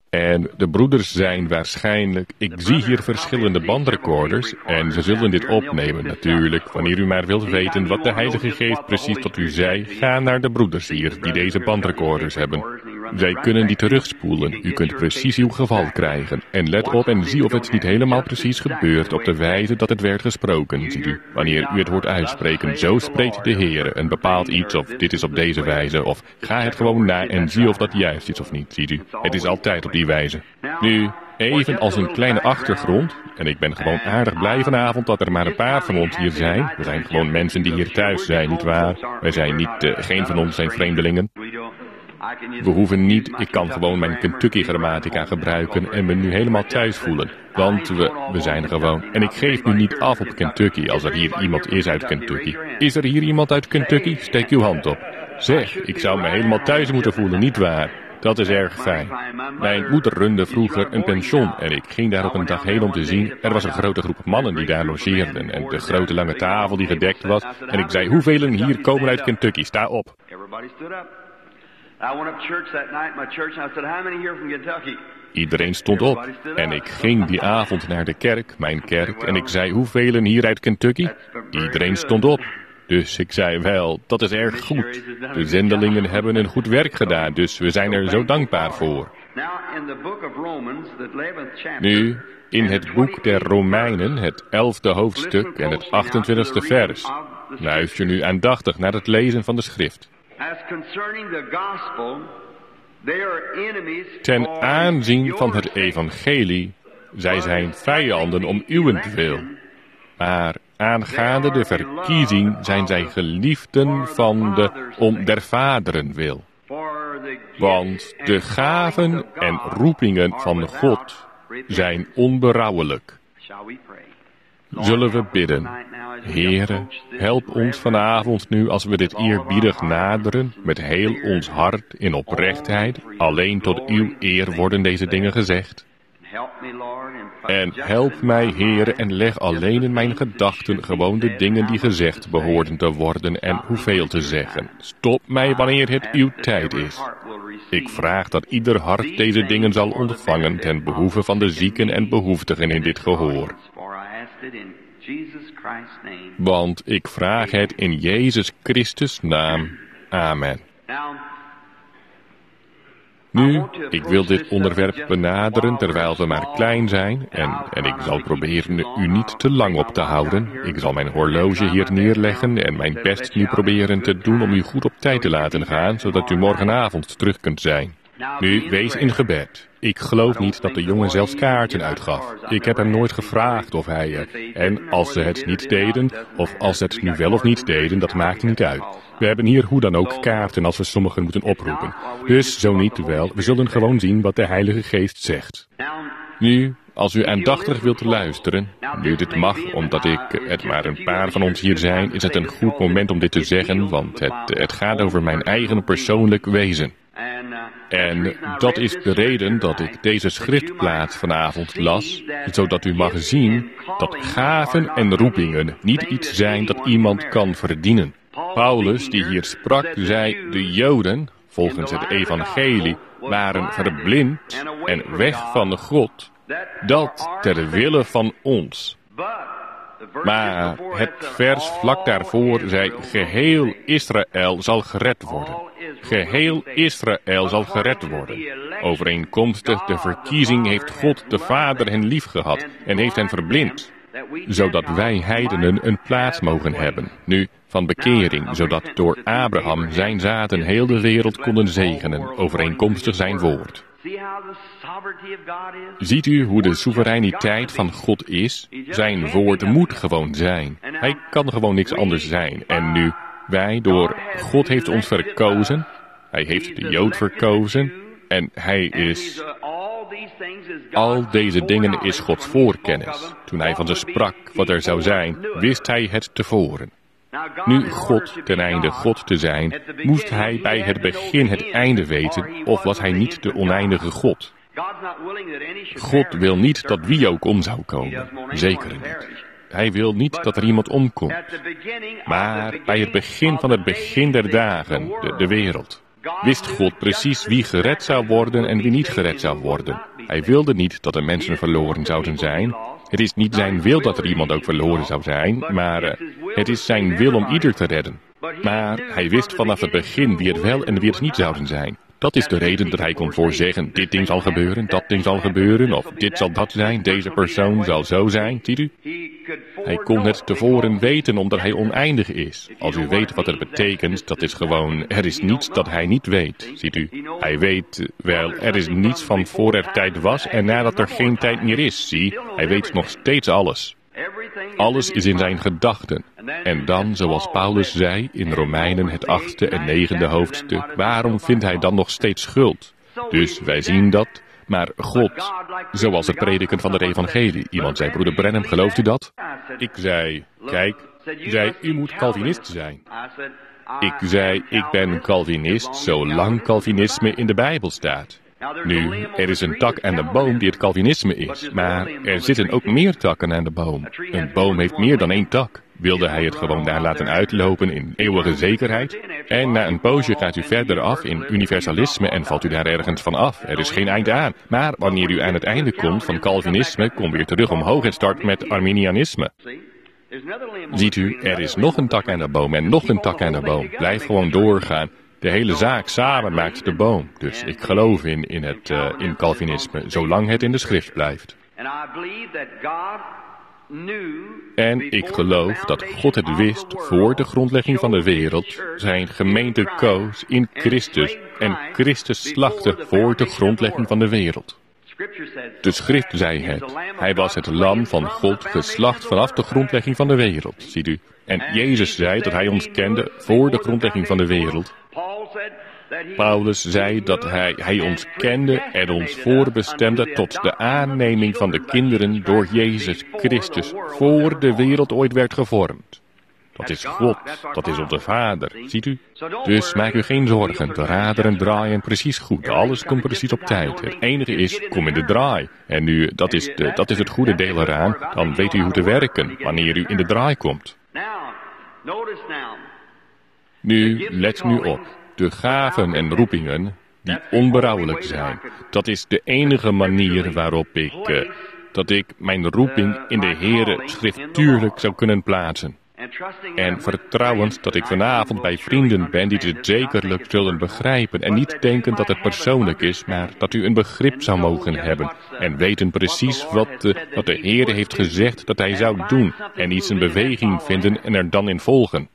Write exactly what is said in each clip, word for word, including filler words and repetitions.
En de broeders zijn waarschijnlijk... Ik zie hier verschillende bandrecorders en ze zullen dit opnemen natuurlijk. Wanneer u maar wilt weten wat de Heilige Geest precies tot u zei, ga naar de broeders hier die deze bandrecorders hebben. Zij kunnen die terugspoelen. U kunt precies uw geval krijgen. En let op en zie of het niet helemaal precies gebeurt op de wijze dat het werd gesproken, ziet u. Wanneer u het hoort uitspreken, zo spreekt de Heer en bepaalt iets of dit is op deze wijze of ga het gewoon na en zie of dat juist is of niet, ziet u. Het is altijd op die wijze. Nu, even als een kleine achtergrond, en ik ben gewoon aardig blij vanavond dat er maar een paar van ons hier zijn. We zijn gewoon mensen die hier thuis zijn, nietwaar? Wij zijn niet, uh, geen van ons zijn vreemdelingen. We hoeven niet, ik kan gewoon mijn Kentucky-grammatica gebruiken en me nu helemaal thuis voelen. Want we, we zijn gewoon. En ik geef nu niet af op Kentucky als er hier iemand is uit Kentucky. Is er hier iemand uit Kentucky? Steek uw hand op. Zeg, ik zou me helemaal thuis moeten voelen, nietwaar? Dat is erg fijn. Mijn moeder runde vroeger een pension en ik ging daar op een dag heen om te zien. Er was een grote groep mannen die daar logeerden en de grote lange tafel die gedekt was. En ik zei, hoeveel hier komen uit Kentucky? Sta op. Iedereen stond op en ik ging die avond naar de kerk, mijn kerk, en ik zei, hoeveel hier uit Kentucky? Iedereen stond op. Dus ik zei, wel, dat is erg goed. De zendelingen hebben een goed werk gedaan, dus we zijn er zo dankbaar voor. Nu, in het boek der Romeinen, het elfde hoofdstuk en het achtentwintigste vers, luister nu aandachtig naar het lezen van de schrift. Ten aanzien van het evangelie, zij zijn vijanden om uwentwil. Maar aangaande de verkiezing zijn zij geliefden van de om der vaderen wil. Want de gaven en roepingen van God zijn onberouwelijk. Zullen we bidden? Heere, help ons vanavond nu als we dit eerbiedig naderen, met heel ons hart in oprechtheid, alleen tot uw eer worden deze dingen gezegd. En help mij, Heere, en leg alleen in mijn gedachten gewoon de dingen die gezegd behoorden te worden en hoeveel te zeggen. Stop mij wanneer het uw tijd is. Ik vraag dat ieder hart deze dingen zal ontvangen ten behoeve van de zieken en behoeftigen in dit gehoor. Want ik vraag het in Jezus Christus' naam. Amen. Nu, ik wil dit onderwerp benaderen terwijl we maar klein zijn en, en ik zal proberen u niet te lang op te houden. Ik zal mijn horloge hier neerleggen en mijn best nu proberen te doen om u goed op tijd te laten gaan, zodat u morgenavond terug kunt zijn. Nu, wees in gebed. Ik geloof niet dat de jongen zelfs kaarten uitgaf. Ik heb hem nooit gevraagd of hij... En als ze het niet deden, of als ze het nu wel of niet deden, dat maakt niet uit. We hebben hier hoe dan ook kaarten als we sommigen moeten oproepen. Dus zo niet wel, we zullen gewoon zien wat de Heilige Geest zegt. Nu, als u aandachtig wilt luisteren, nu dit mag, omdat ik het maar een paar van ons hier zijn, is het een goed moment om dit te zeggen, want het, het gaat over mijn eigen persoonlijk wezen. En dat is de reden dat ik deze schriftplaats vanavond las, zodat u mag zien dat gaven en roepingen niet iets zijn dat iemand kan verdienen. Paulus, die hier sprak, zei, de Joden, volgens het evangelie, waren verblind en weg van de God, dat ter wille van ons. Maar het vers vlak daarvoor zei, geheel Israël zal gered worden. Geheel Israël zal gered worden. Overeenkomstig de verkiezing heeft God de Vader hen lief gehad en heeft hen verblind, zodat wij heidenen een plaats mogen hebben. Nu, van bekering, zodat door Abraham zijn zaden heel de wereld konden zegenen, overeenkomstig zijn woord. Ziet u hoe de soevereiniteit van God is? Zijn woord moet gewoon zijn. Hij kan gewoon niks anders zijn. En nu, wij door, God heeft ons verkozen. Hij heeft de Jood verkozen. En hij is... Al deze dingen is Gods voorkennis. Toen hij van ze sprak wat er zou zijn, wist hij het tevoren. Nu God ten einde God te zijn, moest hij bij het begin het einde weten, of was hij niet de oneindige God? God wil niet dat wie ook om zou komen. Zeker niet. Hij wil niet dat er iemand omkomt. Maar bij het begin van het begin der dagen, de, de wereld. wist God precies wie gered zou worden en wie niet gered zou worden. Hij wilde niet dat de mensen verloren zouden zijn. Het is niet zijn wil dat er iemand ook verloren zou zijn, maar uh, het is zijn wil om ieder te redden. Maar hij wist vanaf het begin wie het wel en wie het niet zouden zijn. Dat is de reden dat hij kon voorzeggen, dit ding zal gebeuren, dat ding zal gebeuren, of dit zal dat zijn, deze persoon zal zo zijn, ziet u? Hij kon het tevoren weten omdat hij oneindig is. Als u weet wat het betekent, dat is gewoon, er is niets dat hij niet weet, ziet u? Hij weet, wel, er is niets van voor er tijd was en nadat er geen tijd meer is, zie, hij weet nog steeds alles. Alles is in zijn gedachten. En dan, zoals Paulus zei in Romeinen het achtste en negende hoofdstuk, waarom vindt hij dan nog steeds schuld? Dus wij zien dat, maar God, zoals het prediken van de evangelie. Iemand zei, broeder Branham, gelooft u dat? Ik zei, kijk, zei, u moet Calvinist zijn. Ik zei, ik ben Calvinist zolang Calvinisme in de Bijbel staat. Nu, er is een tak aan de boom die het Calvinisme is, maar er zitten ook meer takken aan de boom. Een boom heeft meer dan één tak. Wilde hij het gewoon daar laten uitlopen in eeuwige zekerheid? En na een poosje gaat u verder af in universalisme en valt u daar ergens van af. Er is geen eind aan. Maar wanneer u aan het einde komt van Calvinisme, kom weer terug omhoog en start met Arminianisme. Ziet u, er is nog een tak aan de boom en nog een tak aan de boom. Blijf gewoon doorgaan. De hele zaak samen maakt de boom. Dus ik geloof in, in, het, uh, in Calvinisme, zolang het in de schrift blijft. En ik geloof dat God het wist voor de grondlegging van de wereld, zijn gemeente koos in Christus en Christus slachtte voor de grondlegging van de wereld. De schrift zei het. Hij was het lam van God geslacht vanaf de grondlegging van de wereld, ziet u. En Jezus zei dat hij ons kende voor de grondlegging van de wereld. Paulus zei dat hij, hij ons kende en ons voorbestemde tot de aanneming van de kinderen door Jezus Christus, voor de wereld ooit werd gevormd. Dat is God, dat is onze Vader, ziet u? Dus maak u geen zorgen, de raderen draaien precies goed, alles komt precies op tijd. Het enige is, kom in de draai. En nu, dat is, de, dat is het goede deel eraan, dan weet u hoe te werken, wanneer u in de draai komt. Nu, let nu op. De gaven en roepingen die onberouwelijk zijn. Dat is de enige manier waarop ik, uh, dat ik mijn roeping in de Heere schriftuurlijk zou kunnen plaatsen. En vertrouwend dat ik vanavond bij vrienden ben die dit zekerlijk zullen begrijpen en niet denken dat het persoonlijk is, maar dat u een begrip zou mogen hebben en weten precies wat de, wat de Heere heeft gezegd dat hij zou doen en iets in beweging vinden en er dan in volgen.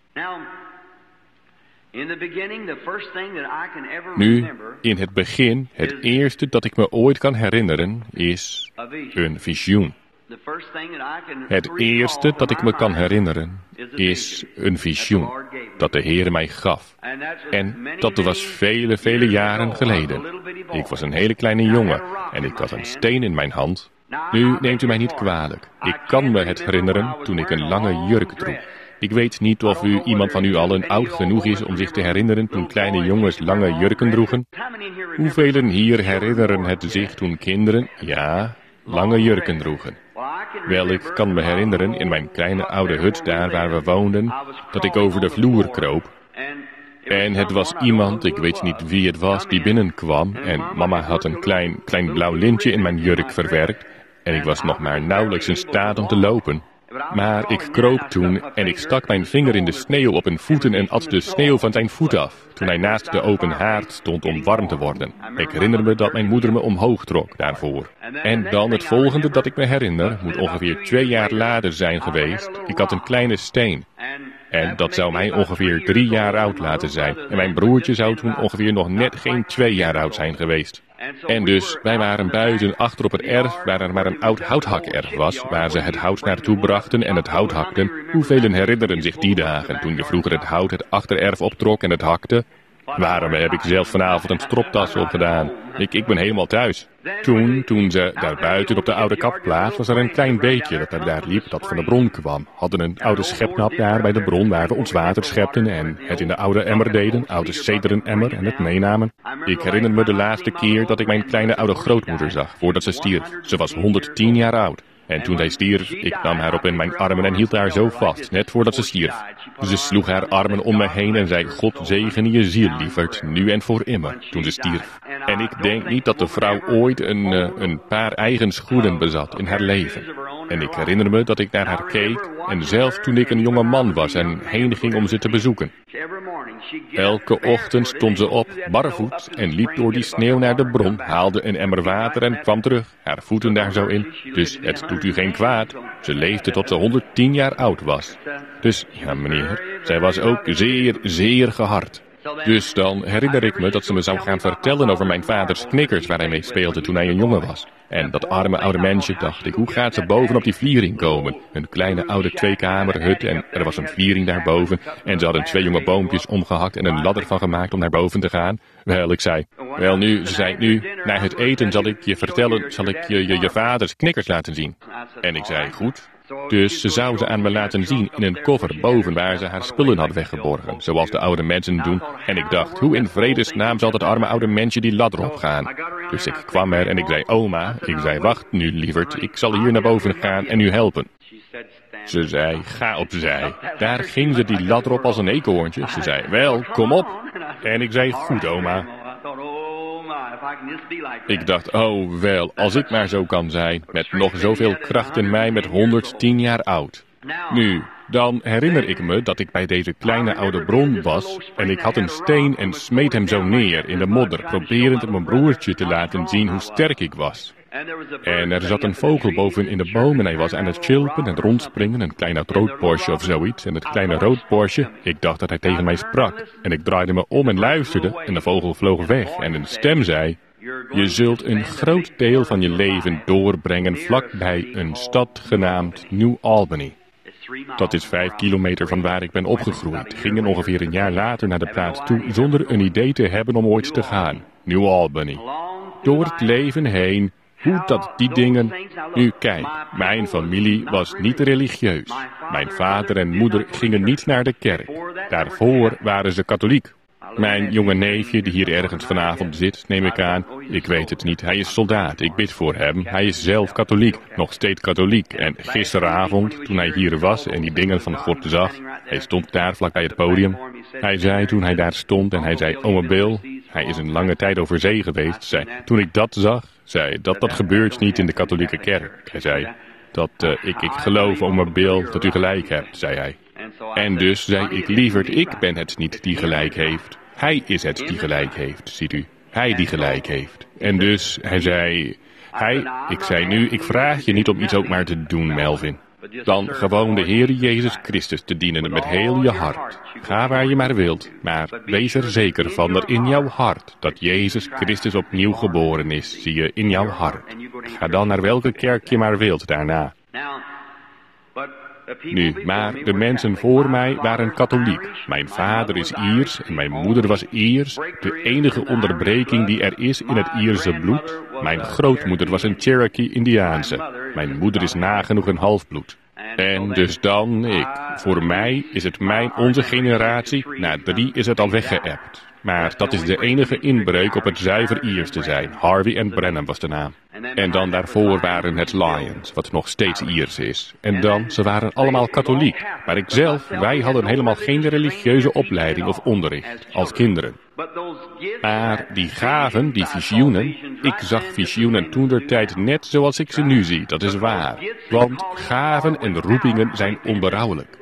Nu, in het begin, het eerste dat ik me ooit kan herinneren, is een visioen. Het eerste dat ik me kan herinneren, is een visioen dat de Heer mij gaf. En dat was vele, vele jaren geleden. Ik was een hele kleine jongen en ik had een steen in mijn hand. Nu neemt u mij niet kwalijk. Ik kan me het herinneren toen ik een lange jurk droeg. Ik weet niet of u iemand van u allen oud genoeg is om zich te herinneren toen kleine jongens lange jurken droegen. Hoevelen hier herinneren het zich toen kinderen, ja, lange jurken droegen? Wel, ik kan me herinneren in mijn kleine oude hut daar waar we woonden, dat ik over de vloer kroop. En het was iemand, ik weet niet wie het was, die binnenkwam en mama had een klein, klein blauw lintje in mijn jurk verwerkt en ik was nog maar nauwelijks in staat om te lopen. Maar ik kroop toen en ik stak mijn vinger in de sneeuw op zijn voeten en at de sneeuw van zijn voet af, toen hij naast de open haard stond om warm te worden. Ik herinner me dat mijn moeder me omhoog trok daarvoor. En dan het volgende dat ik me herinner, moet ongeveer twee jaar later zijn geweest. Ik had een kleine steen. En dat zou mij ongeveer drie jaar oud laten zijn. En mijn broertje zou toen ongeveer nog net geen twee jaar oud zijn geweest. En dus, wij waren buiten achter op het erf, waar er maar een oud houthakerf was, waar ze het hout naartoe brachten en het hout hakten. Hoevelen herinneren zich die dagen, toen je vroeger het hout het achtererf optrok en het hakte? Waarom heb ik zelf vanavond een stropdas opgedaan? Ik, ik ben helemaal thuis. Toen, toen ze daar buiten op de oude kapplaats, was er een klein beekje dat er daar liep, dat van de bron kwam. Hadden een oude schepnap daar bij de bron waar we ons water schepten en het in de oude emmer deden, oude cederen emmer en het meenamen. Ik herinner me de laatste keer dat ik mijn kleine oude grootmoeder zag, voordat ze stierf. Ze was honderdtien jaar oud. En toen zij stierf, ik nam haar op in mijn armen en hield haar zo vast, net voordat ze stierf. Ze sloeg haar armen om me heen en zei, God zegene je ziel, lieverd, nu en voor immer, toen ze stierf. En ik denk niet dat de vrouw ooit een, uh, een paar eigen schoenen bezat in haar leven. En ik herinner me dat ik naar haar keek, en zelf toen ik een jonge man was en heen ging om ze te bezoeken. Elke ochtend stond ze op, barvoet, en liep door die sneeuw naar de bron, haalde een emmer water en kwam terug, haar voeten daar zo in. Dus het doet u geen kwaad. Ze leefde tot ze honderdtien jaar oud was. Dus, ja meneer, zij was ook zeer, zeer gehard. Dus dan herinner ik me dat ze me zou gaan vertellen over mijn vaders knikkers waar hij mee speelde toen hij een jongen was. En dat arme oude mensje, dacht ik, hoe gaat ze boven op die vliering komen? Een kleine oude tweekamerhut en er was een vliering daarboven. En ze hadden twee jonge boompjes omgehakt en een ladder van gemaakt om naar boven te gaan. Wel, ik zei, wel nu, ze zei nu, na het eten zal ik je vertellen, zal ik je je, je vaders knikkers laten zien. En ik zei, goed. Dus ze zou ze aan me laten zien in een koffer boven waar ze haar spullen had weggeborgen, zoals de oude mensen doen. En ik dacht, hoe in vredesnaam zal dat arme oude mensje die ladder opgaan? Dus ik kwam er en ik zei, oma, ik zei, wacht nu lieverd, ik zal hier naar boven gaan en u helpen. Ze zei, ga opzij. Daar ging ze die ladder op als een eekhoorntje. Ze zei, wel, kom op. En ik zei, goed oma. Ik dacht, oh wel, als ik maar zo kan zijn, met nog zoveel kracht in mij met honderdtien jaar oud. Nu, dan herinner ik me dat ik bij deze kleine oude bron was en ik had een steen en smeet hem zo neer in de modder, proberend mijn broertje te laten zien hoe sterk ik was. En er zat een vogel boven in de boom en hij was aan het chilpen en rondspringen, een klein roodborstje of zoiets. En het kleine roodborstje, ik dacht dat hij tegen mij sprak. En ik draaide me om en luisterde en de vogel vloog weg en een stem zei, je zult een groot deel van je leven doorbrengen vlakbij een stad genaamd New Albany. Dat is vijf kilometer van waar ik ben opgegroeid. Gingen ongeveer een jaar later naar de plaats toe zonder een idee te hebben om ooit te gaan. New Albany. Door het leven heen, hoe dat die dingen... Nu kijk, mijn familie was niet religieus. Mijn vader en moeder gingen niet naar de kerk. Daarvoor waren ze katholiek. Mijn jonge neefje, die hier ergens vanavond zit, neem ik aan. Ik weet het niet, hij is soldaat, ik bid voor hem. Hij is zelf katholiek, nog steeds katholiek. En gisteravond, toen hij hier was en die dingen van God zag, hij stond daar vlak bij het podium. Hij zei toen hij daar stond en hij zei, ome Bill, hij is een lange tijd over zee geweest, zei, toen ik dat zag, zei, dat dat gebeurt niet in de katholieke kerk. Hij zei, dat uh, ik, ik geloof, ome Bill, dat u gelijk hebt, zei hij. En dus zei ik, lieverd, ik ben het niet die gelijk heeft. Hij is het die gelijk heeft, ziet u. Hij die gelijk heeft. En dus, hij zei, hij, ik zei nu, ik vraag je niet om iets ook maar te doen, Melvin. Dan gewoon de Heer Jezus Christus te dienen met heel je hart. Ga waar je maar wilt, maar wees er zeker van dat in jouw hart, dat Jezus Christus opnieuw geboren is, zie je, in jouw hart. Ga dan naar welke kerk je maar wilt daarna. Nu, maar de mensen voor mij waren katholiek. Mijn vader is Iers en mijn moeder was Iers. De enige onderbreking die er is in het Ierse bloed. Mijn grootmoeder was een Cherokee-Indiaanse. Mijn moeder is nagenoeg een halfbloed. En dus dan ik. Voor mij is het mijn, onze generatie, na drie is het al weggeëpt. Maar dat is de enige inbreuk op het zuiver Iers te zijn. Harvey en Brennan was de naam. En dan daarvoor waren het Lions, wat nog steeds Iers is. En dan, ze waren allemaal katholiek. Maar ikzelf, wij hadden helemaal geen religieuze opleiding of onderricht, als kinderen. Maar die gaven, die visioenen, ik zag visioenen toentertijd net zoals ik ze nu zie, dat is waar. Want gaven en roepingen zijn onberouwelijk.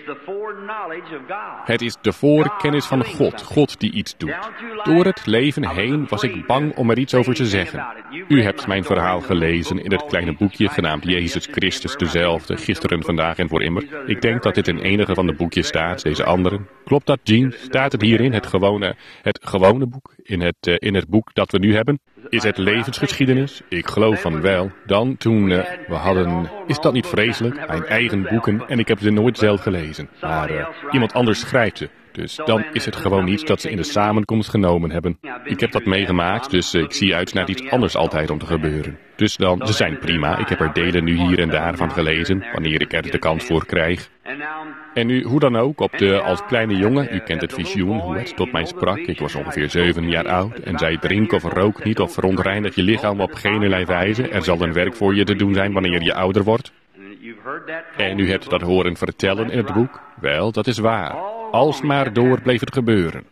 Het is de voorkennis van God, God die iets doet. Door het leven heen was ik bang om er iets over te zeggen. U hebt mijn verhaal gelezen in het kleine boekje genaamd Jezus Christus dezelfde, gisteren, vandaag en voor immer. Ik denk dat dit in enige van de boekjes staat, deze anderen. Klopt dat, Jean? Staat het hierin, het gewone, het gewone boek, in het, uh, in het boek dat we nu hebben? Is het levensgeschiedenis? Ik geloof van wel. Dan, toen, uh, we hadden... Is dat niet vreselijk? Mijn eigen boeken en ik heb ze nooit zelf gelezen. Maar uh, iemand anders schrijft ze. Dus dan is het gewoon iets dat ze in de samenkomst genomen hebben. Ik heb dat meegemaakt, dus uh, ik zie uit naar iets anders altijd om te gebeuren. Dus dan, ze zijn prima. Ik heb er delen nu hier en daar van gelezen, wanneer ik er de kans voor krijg. En nu, hoe dan ook, op de, als kleine jongen, u kent het visioen, hoe het tot mij sprak. Ik was ongeveer zeven jaar oud en zei: drink of rook niet of verontreinig je lichaam op geen wijze. Er zal een werk voor je te doen zijn wanneer je ouder wordt. En u hebt dat horen vertellen in het boek. Wel, dat is waar. Alsmaar door bleef het gebeuren.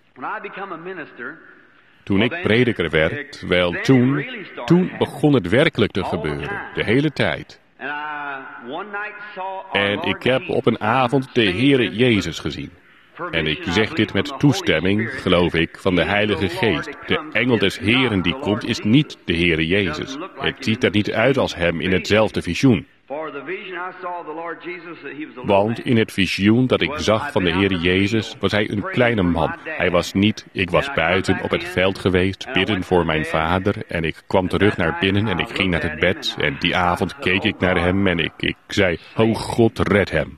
Toen ik prediker werd, wel toen, toen begon het werkelijk te gebeuren. De hele tijd. En ik heb op een avond de Heere Jezus gezien. En ik zeg dit met toestemming, geloof ik, van de Heilige Geest. De engel des Heeren die komt is niet de Heere Jezus. Het ziet er niet uit als hem in hetzelfde visioen. Want in het visioen dat ik zag van de Heere Jezus was hij een kleine man. Hij was niet, ik was buiten op het veld geweest, bidden voor mijn vader. En ik kwam terug naar binnen en ik ging naar het bed. En die avond keek ik naar hem en ik, ik zei: "O God, red hem."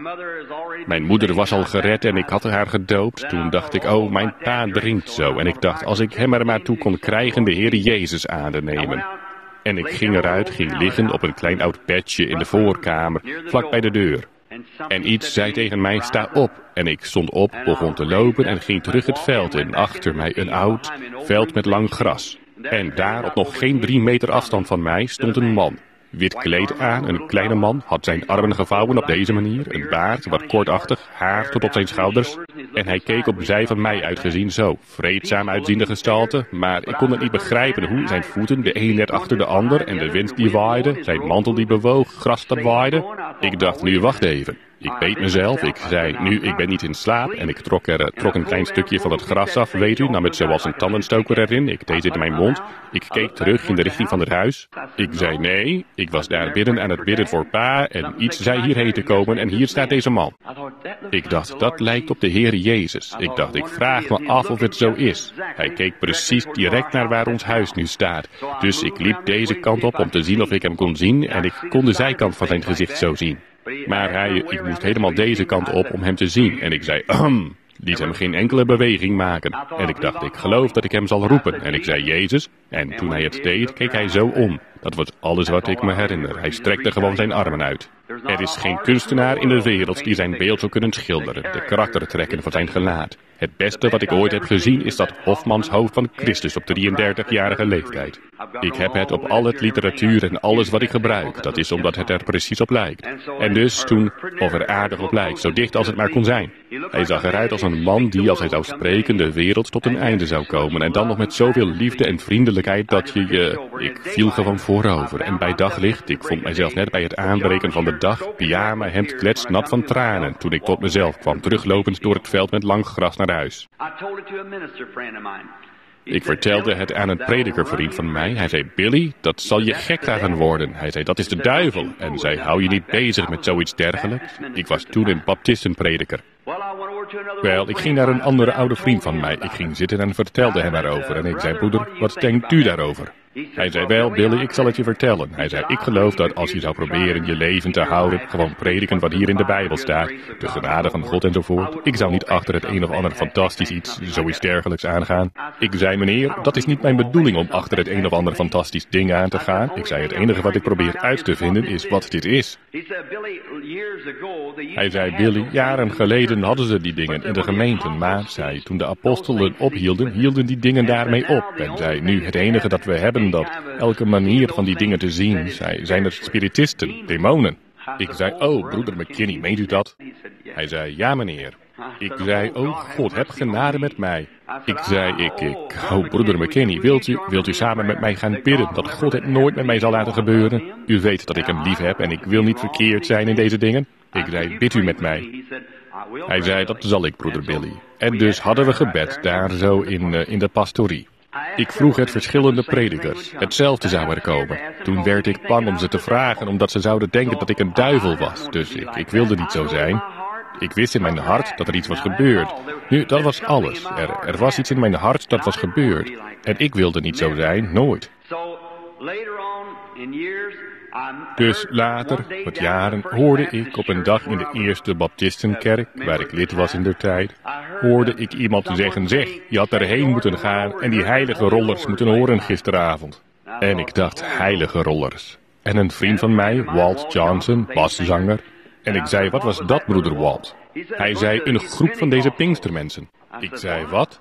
Mijn moeder was al gered en ik had haar gedoopt. Toen dacht ik: oh, mijn pa drinkt zo. En ik dacht, als ik hem er maar toe kon krijgen de Heere Jezus aan te nemen. En ik ging eruit, ging liggen op een klein oud bedje in de voorkamer, vlak bij de deur. En iets zei tegen mij: sta op. En ik stond op, begon te lopen en ging terug het veld in. Achter mij een oud veld met lang gras. En daar, op nog geen drie meter afstand van mij, stond een man. Wit kleed aan, een kleine man, had zijn armen gevouwen op deze manier, een baard, wat kortachtig, haar tot op zijn schouders. En hij keek op zij van mij uitgezien zo, vreedzaam uitziende gestalte, maar ik kon het niet begrijpen hoe zijn voeten, de een net achter de ander, en de wind die waaide, zijn mantel die bewoog, gras dat waaide. Ik dacht, nu wacht even. Ik beet mezelf, ik zei, nu, ik ben niet in slaap, en ik trok er trok een klein stukje van het gras af, weet u, nam het zoals een tandenstoker erin, ik deed het in mijn mond, ik keek terug in de richting van het huis. Ik zei nee, ik was daar binnen aan het bidden voor pa, en iets zei hierheen te komen, en hier staat deze man. Ik dacht, dat lijkt op de Heere Jezus. Ik dacht, ik vraag me af of het zo is. Hij keek precies direct naar waar ons huis nu staat. Dus ik liep deze kant op om te zien of ik hem kon zien, en ik kon de zijkant van zijn gezicht zo zien. Maar hij, ik moest helemaal deze kant op om hem te zien. En ik zei, ahem, liet hem geen enkele beweging maken. En ik dacht, ik geloof dat ik hem zal roepen. En ik zei, Jezus. En toen hij het deed, keek hij zo om. Dat was alles wat ik me herinner. Hij strekte gewoon zijn armen uit. Er is geen kunstenaar in de wereld die zijn beeld zou kunnen schilderen. De karaktertrekken van zijn gelaat. Het beste wat ik ooit heb gezien is dat hofmanshoofd van Christus op drieëndertigjarige leeftijd. Ik heb het op al het literatuur en alles wat ik gebruik. Dat is omdat het er precies op lijkt. En dus toen, of er aardig op lijkt, zo dicht als het maar kon zijn. Hij zag eruit als een man die, als hij zou spreken, de wereld tot een einde zou komen. En dan nog met zoveel liefde en vriendelijkheid dat je je... Ik viel gewoon voorover. En bij daglicht, ik vond mijzelf net bij het aanbreken van de dag, pyjama, hemd kletsnat van tranen. Toen ik tot mezelf kwam, teruglopend door het veld met lang gras naar huis. Ik vertelde het aan een predikervriend van mij. Hij zei, Billy, dat zal je gek gaan worden. Hij zei, dat is de duivel. En zei, hou je niet bezig met zoiets dergelijks? Ik was toen een baptistenprediker. Wel, ik ging naar een andere oude vriend van mij. Ik ging zitten en vertelde hem erover. En ik zei, broeder, wat denkt u daarover? Hij zei, wel, Billy, ik zal het je vertellen. Hij zei, ik geloof dat als je zou proberen je leven te houden, gewoon prediken wat hier in de Bijbel staat, de genade van God enzovoort. Ik zou niet achter het een of ander fantastisch iets, zoiets dergelijks aangaan. Ik zei, meneer, dat is niet mijn bedoeling om achter het een of ander fantastisch ding aan te gaan. Ik zei, het enige wat ik probeer uit te vinden is wat dit is. Hij zei, Billy, jaren geleden hadden ze die dingen in de gemeenten, maar, zei, toen de apostelen ophielden, hielden die dingen daarmee op. En zei, nu, het enige dat we hebben, dat elke manier van die dingen te zien, zei, zijn er spiritisten, demonen. Ik zei, oh, broeder McKinney, meent u dat? Hij zei, ja meneer. Ik zei, oh God, heb genade met mij. Ik zei, ik, ik, oh broeder McKinney, wilt u, wilt u samen met mij gaan bidden dat God het nooit met mij zal laten gebeuren? U weet dat ik hem lief heb en ik wil niet verkeerd zijn in deze dingen. Ik zei, bid u met mij. Hij zei, dat zal ik, broeder Billy. En dus hadden we gebed daar zo in, uh, in de pastorie. Ik vroeg het verschillende predikers. Hetzelfde zou er komen. Toen werd ik bang om ze te vragen, omdat ze zouden denken dat ik een duivel was. Dus ik, ik wilde niet zo zijn. Ik wist in mijn hart dat er iets was gebeurd. Nu, dat was alles. Er, er was iets in mijn hart dat was gebeurd. En ik wilde niet zo zijn, nooit. Dus later, met jaren, hoorde ik op een dag in de eerste baptistenkerk, waar ik lid was in der tijd, hoorde ik iemand zeggen, zeg, je had erheen moeten gaan en die heilige rollers moeten horen gisteravond. En ik dacht, heilige rollers. En een vriend van mij, Walt Johnson, baszanger. En ik zei, wat was dat, broeder Walt? Hij zei, een groep van deze Pinkstermensen. Ik zei, wat?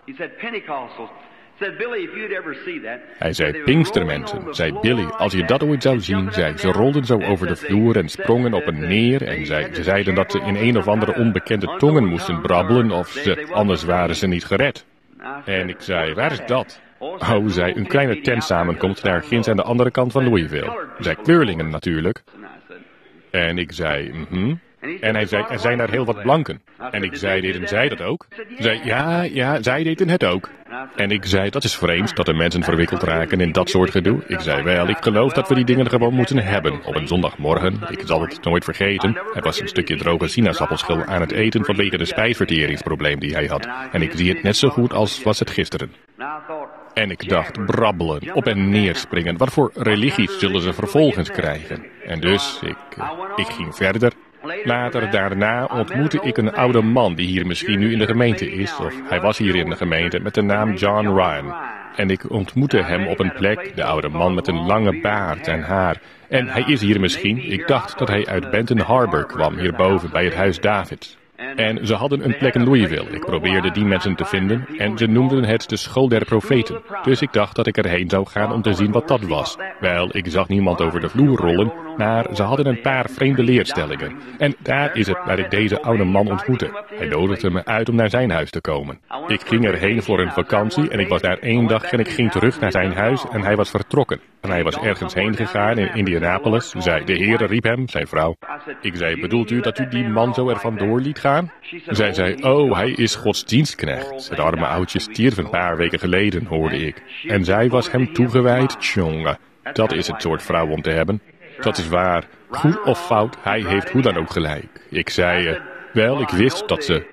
Hij zei, Pinkstermensen, zei Billy, als je dat ooit zou zien, zei, ze rolden zo over de vloer en sprongen op en neer en zei, ze zeiden dat ze in een of andere onbekende tongen moesten brabbelen of ze, anders waren ze niet gered. En ik zei, waar is dat? Oh, zei, een kleine tentsamenkomst daar ginds aan de andere kant van Louisville. Zei, kleurlingen natuurlijk. En ik zei, mhm. En hij zei, er zijn daar heel wat blanken. En ik zei, deden zij dat ook? Zei, ja, ja, zij deden het ook. En ik zei, dat is vreemd dat de mensen verwikkeld raken in dat soort gedoe. Ik zei, wel, ik geloof dat we die dingen gewoon moeten hebben. Op een zondagmorgen, ik zal het nooit vergeten. Hij was een stukje droge sinaasappelschil aan het eten vanwege de spijsverteringsprobleem die hij had. En ik zie het net zo goed als was het gisteren. En ik dacht, brabbelen, op en neer springen, wat voor religies zullen ze vervolgens krijgen? En dus, ik, ik ging verder. Later daarna ontmoette ik een oude man die hier misschien nu in de gemeente is, of hij was hier in de gemeente, met de naam John Ryan. En ik ontmoette hem op een plek, de oude man met een lange baard en haar. En hij is hier misschien, ik dacht dat hij uit Benton Harbor kwam, hierboven bij het huis Davids. En ze hadden een plek in Louisville. Ik probeerde die mensen te vinden en ze noemden het de school der profeten. Dus ik dacht dat ik erheen zou gaan om te zien wat dat was. Wel, ik zag niemand over de vloer rollen, maar ze hadden een paar vreemde leerstellingen. En daar is het waar ik deze oude man ontmoette. Hij nodigde me uit om naar zijn huis te komen. Ik ging erheen voor een vakantie en ik was daar één dag en ik ging terug naar zijn huis en hij was vertrokken. En hij was ergens heen gegaan in Indianapolis, zei de Heer riep hem, zijn vrouw. Ik zei, bedoelt u dat u die man zo er vandoor liet gaan? Zij zei, oh, hij is godsdienstknecht. Het arme oudje stierf een paar weken geleden, hoorde ik. En zij was hem toegewijd, tjonge. Dat is het soort vrouw om te hebben. Dat is waar. Goed of fout, hij heeft hoe dan ook gelijk. Ik zei, uh, wel, ik wist dat ze...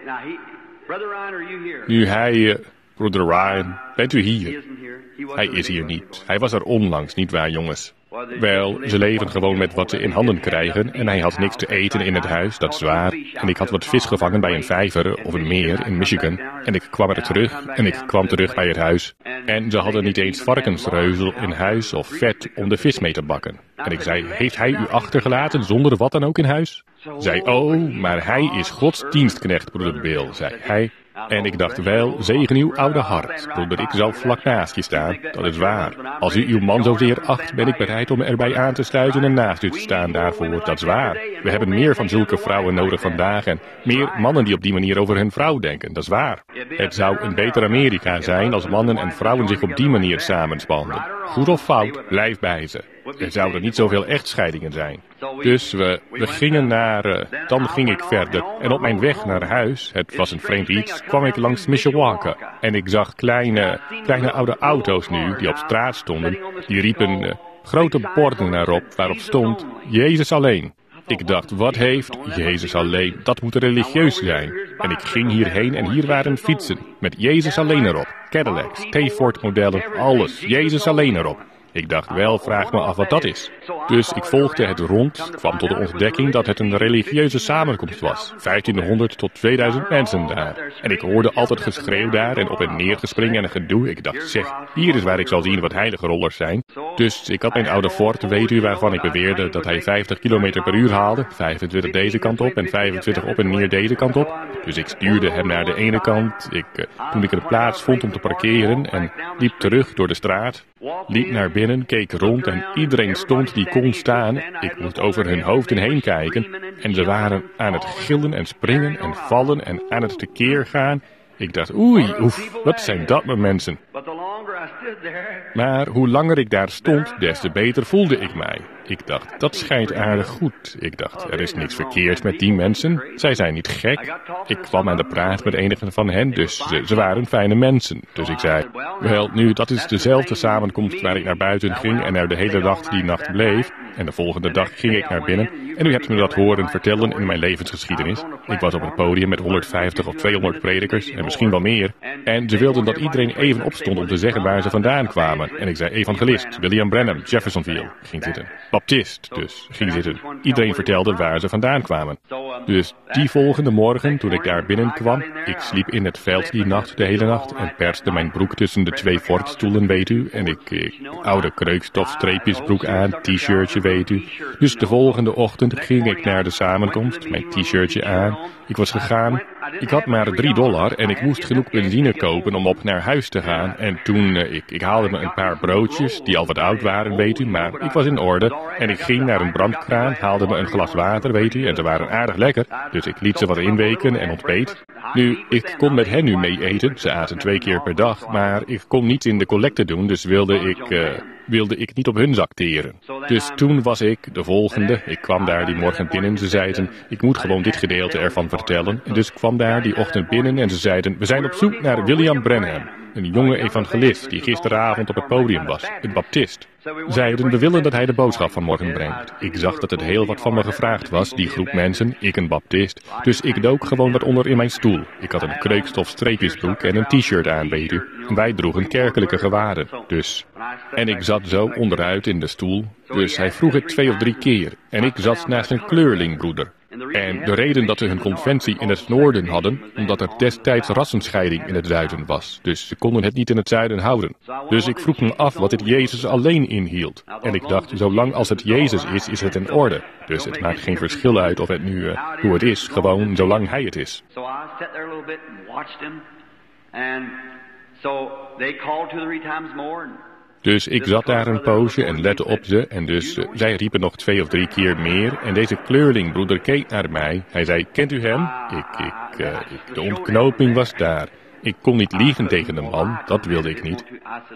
Nu hij... Uh, broeder Ryan, bent u hier? Hij is hier niet. Hij was er onlangs, niet waar, jongens? Wel, ze leven gewoon met wat ze in handen krijgen en hij had niks te eten in het huis, dat is waar. En ik had wat vis gevangen bij een vijver of een meer in Michigan en ik kwam er terug en ik kwam terug bij het huis. En ze hadden niet eens varkensreuzel in huis of vet om de vis mee te bakken. En ik zei, heeft hij u achtergelaten zonder wat dan ook in huis? Zei, oh, maar hij is Gods dienstknecht, broeder Bill, zei hij. En ik dacht wel, zegen uw oude hart, broeder, ik zal vlak naast je staan, dat is waar. Als u uw man zozeer acht, ben ik bereid om erbij aan te sluiten en naast u te staan daarvoor, dat is waar. We hebben meer van zulke vrouwen nodig vandaag en meer mannen die op die manier over hun vrouw denken, dat is waar. Het zou een beter Amerika zijn als mannen en vrouwen zich op die manier samenspanden. Goed of fout, blijf bij ze. Er zouden niet zoveel echtscheidingen zijn. Dus we, we gingen naar, uh, dan ging ik verder. En op mijn weg naar huis, het was een vreemd iets, kwam ik langs Mishawaka. En ik zag kleine, kleine oude auto's nu, die op straat stonden. Die riepen uh, grote borden erop, waarop stond, Jezus alleen. Ik dacht, wat heeft Jezus alleen? Dat moet religieus zijn. En ik ging hierheen en hier waren fietsen, met Jezus alleen erop. Cadillacs, T-Ford modellen, alles, Jezus alleen erop. Ik dacht wel, vraag me af wat dat is. Dus ik volgde het rond, kwam tot de ontdekking dat het een religieuze samenkomst was. vijftienhonderd tot tweeduizend mensen daar. En ik hoorde altijd geschreeuw daar en op en neer gespringen en gedoe. Ik dacht, zeg, hier is waar ik zal zien wat heilige rollers zijn. Dus ik had mijn oude Ford, weet u, waarvan ik beweerde dat hij vijftig kilometer per uur haalde. vijfentwintig deze kant op en vijfentwintig op en neer deze kant op. Dus ik stuurde hem naar de ene kant. Ik, uh, toen ik een plaats vond om te parkeren en liep terug door de straat. Liep naar binnen, keek rond en iedereen stond die kon staan. Ik moest over hun hoofden heen kijken en ze waren aan het gillen en springen en vallen en aan het tekeer gaan. Ik dacht, oei, oef, wat zijn dat met mensen? Maar hoe langer ik daar stond, des te beter voelde ik mij. Ik dacht, dat schijnt aardig goed. Ik dacht, er is niks verkeerd met die mensen. Zij zijn niet gek. Ik kwam aan de praat met enige van hen, dus ze, ze waren fijne mensen. Dus ik zei, wel, nu, dat is dezelfde samenkomst waar ik naar buiten ging en er de hele dag die nacht bleef. En de volgende dag ging ik naar binnen. En u hebt me dat horen vertellen in mijn levensgeschiedenis. Ik was op het podium met honderdvijftig of tweehonderd predikers en misschien wel meer. En ze wilden dat iedereen even opstond om te zeggen waar ze vandaan kwamen. En ik zei evangelist, William Branham, Jeffersonville, ging zitten. Baptist, dus, ging zitten. Iedereen vertelde waar ze vandaan kwamen. Dus die volgende morgen, toen ik daar binnenkwam, ik sliep in het veld die nacht, de hele nacht, en perste mijn broek tussen de twee vorkstoelen, weet u. En ik, ik oude kreukstofstreepjesbroek aan, t-shirtje, weet u. Dus de volgende ochtend ging ik naar de samenkomst, mijn t-shirtje aan. Ik was gegaan. Ik had maar drie dollar en ik moest genoeg benzine kopen om op naar huis te gaan. En toen, uh, ik, ik haalde me een paar broodjes, die al wat oud waren, weet u, maar ik was in orde. En ik ging naar een brandkraan, haalde me een glas water, weet u, en ze waren aardig lekker. Dus ik liet ze wat inweken en ontbeet. Nu, ik kon met hen nu mee eten, ze aten twee keer per dag, maar ik kon niets in de collecte doen, dus wilde ik, uh, wilde ik niet op hun zak teren. Dus toen was ik de volgende, ik kwam daar die morgen binnen, ze zeiden, ik moet gewoon dit gedeelte ervan vertellen. En dus ik kwam daar die ochtend binnen en ze zeiden, we zijn op zoek naar William Branham, een jonge evangelist die gisteravond op het podium was, een baptist. Zeiden, we willen dat hij de boodschap van morgen brengt. Ik zag dat het heel wat van me gevraagd was, die groep mensen, ik een baptist. Dus ik dook gewoon wat onder in mijn stoel. Ik had een kreukstof streepjesbroek en een t-shirt aan, weet u. En wij droegen kerkelijke gewaden, dus. En ik zat zo onderuit in de stoel, dus hij vroeg het twee of drie keer. En ik zat naast een kleurlingbroeder. En de reden dat ze hun conventie in het noorden hadden, omdat er destijds rassenscheiding in het zuiden was. Dus ze konden het niet in het zuiden houden. Dus ik vroeg me af wat het Jezus alleen inhield. En ik dacht, zolang als het Jezus is, is het in orde. Dus het maakt geen verschil uit of het nu, uh, hoe het is, gewoon zolang hij het is. So I sat there a little bit and watched him. And so they called two or three times more. Dus ik zat daar een poosje en lette op ze en dus uh, zij riepen nog twee of drie keer meer en deze kleurlingbroeder keek naar mij. Hij zei, kent u hem? Ik, ik, uh, ik, de ontknoping was daar. Ik kon niet liegen tegen de man, dat wilde ik niet.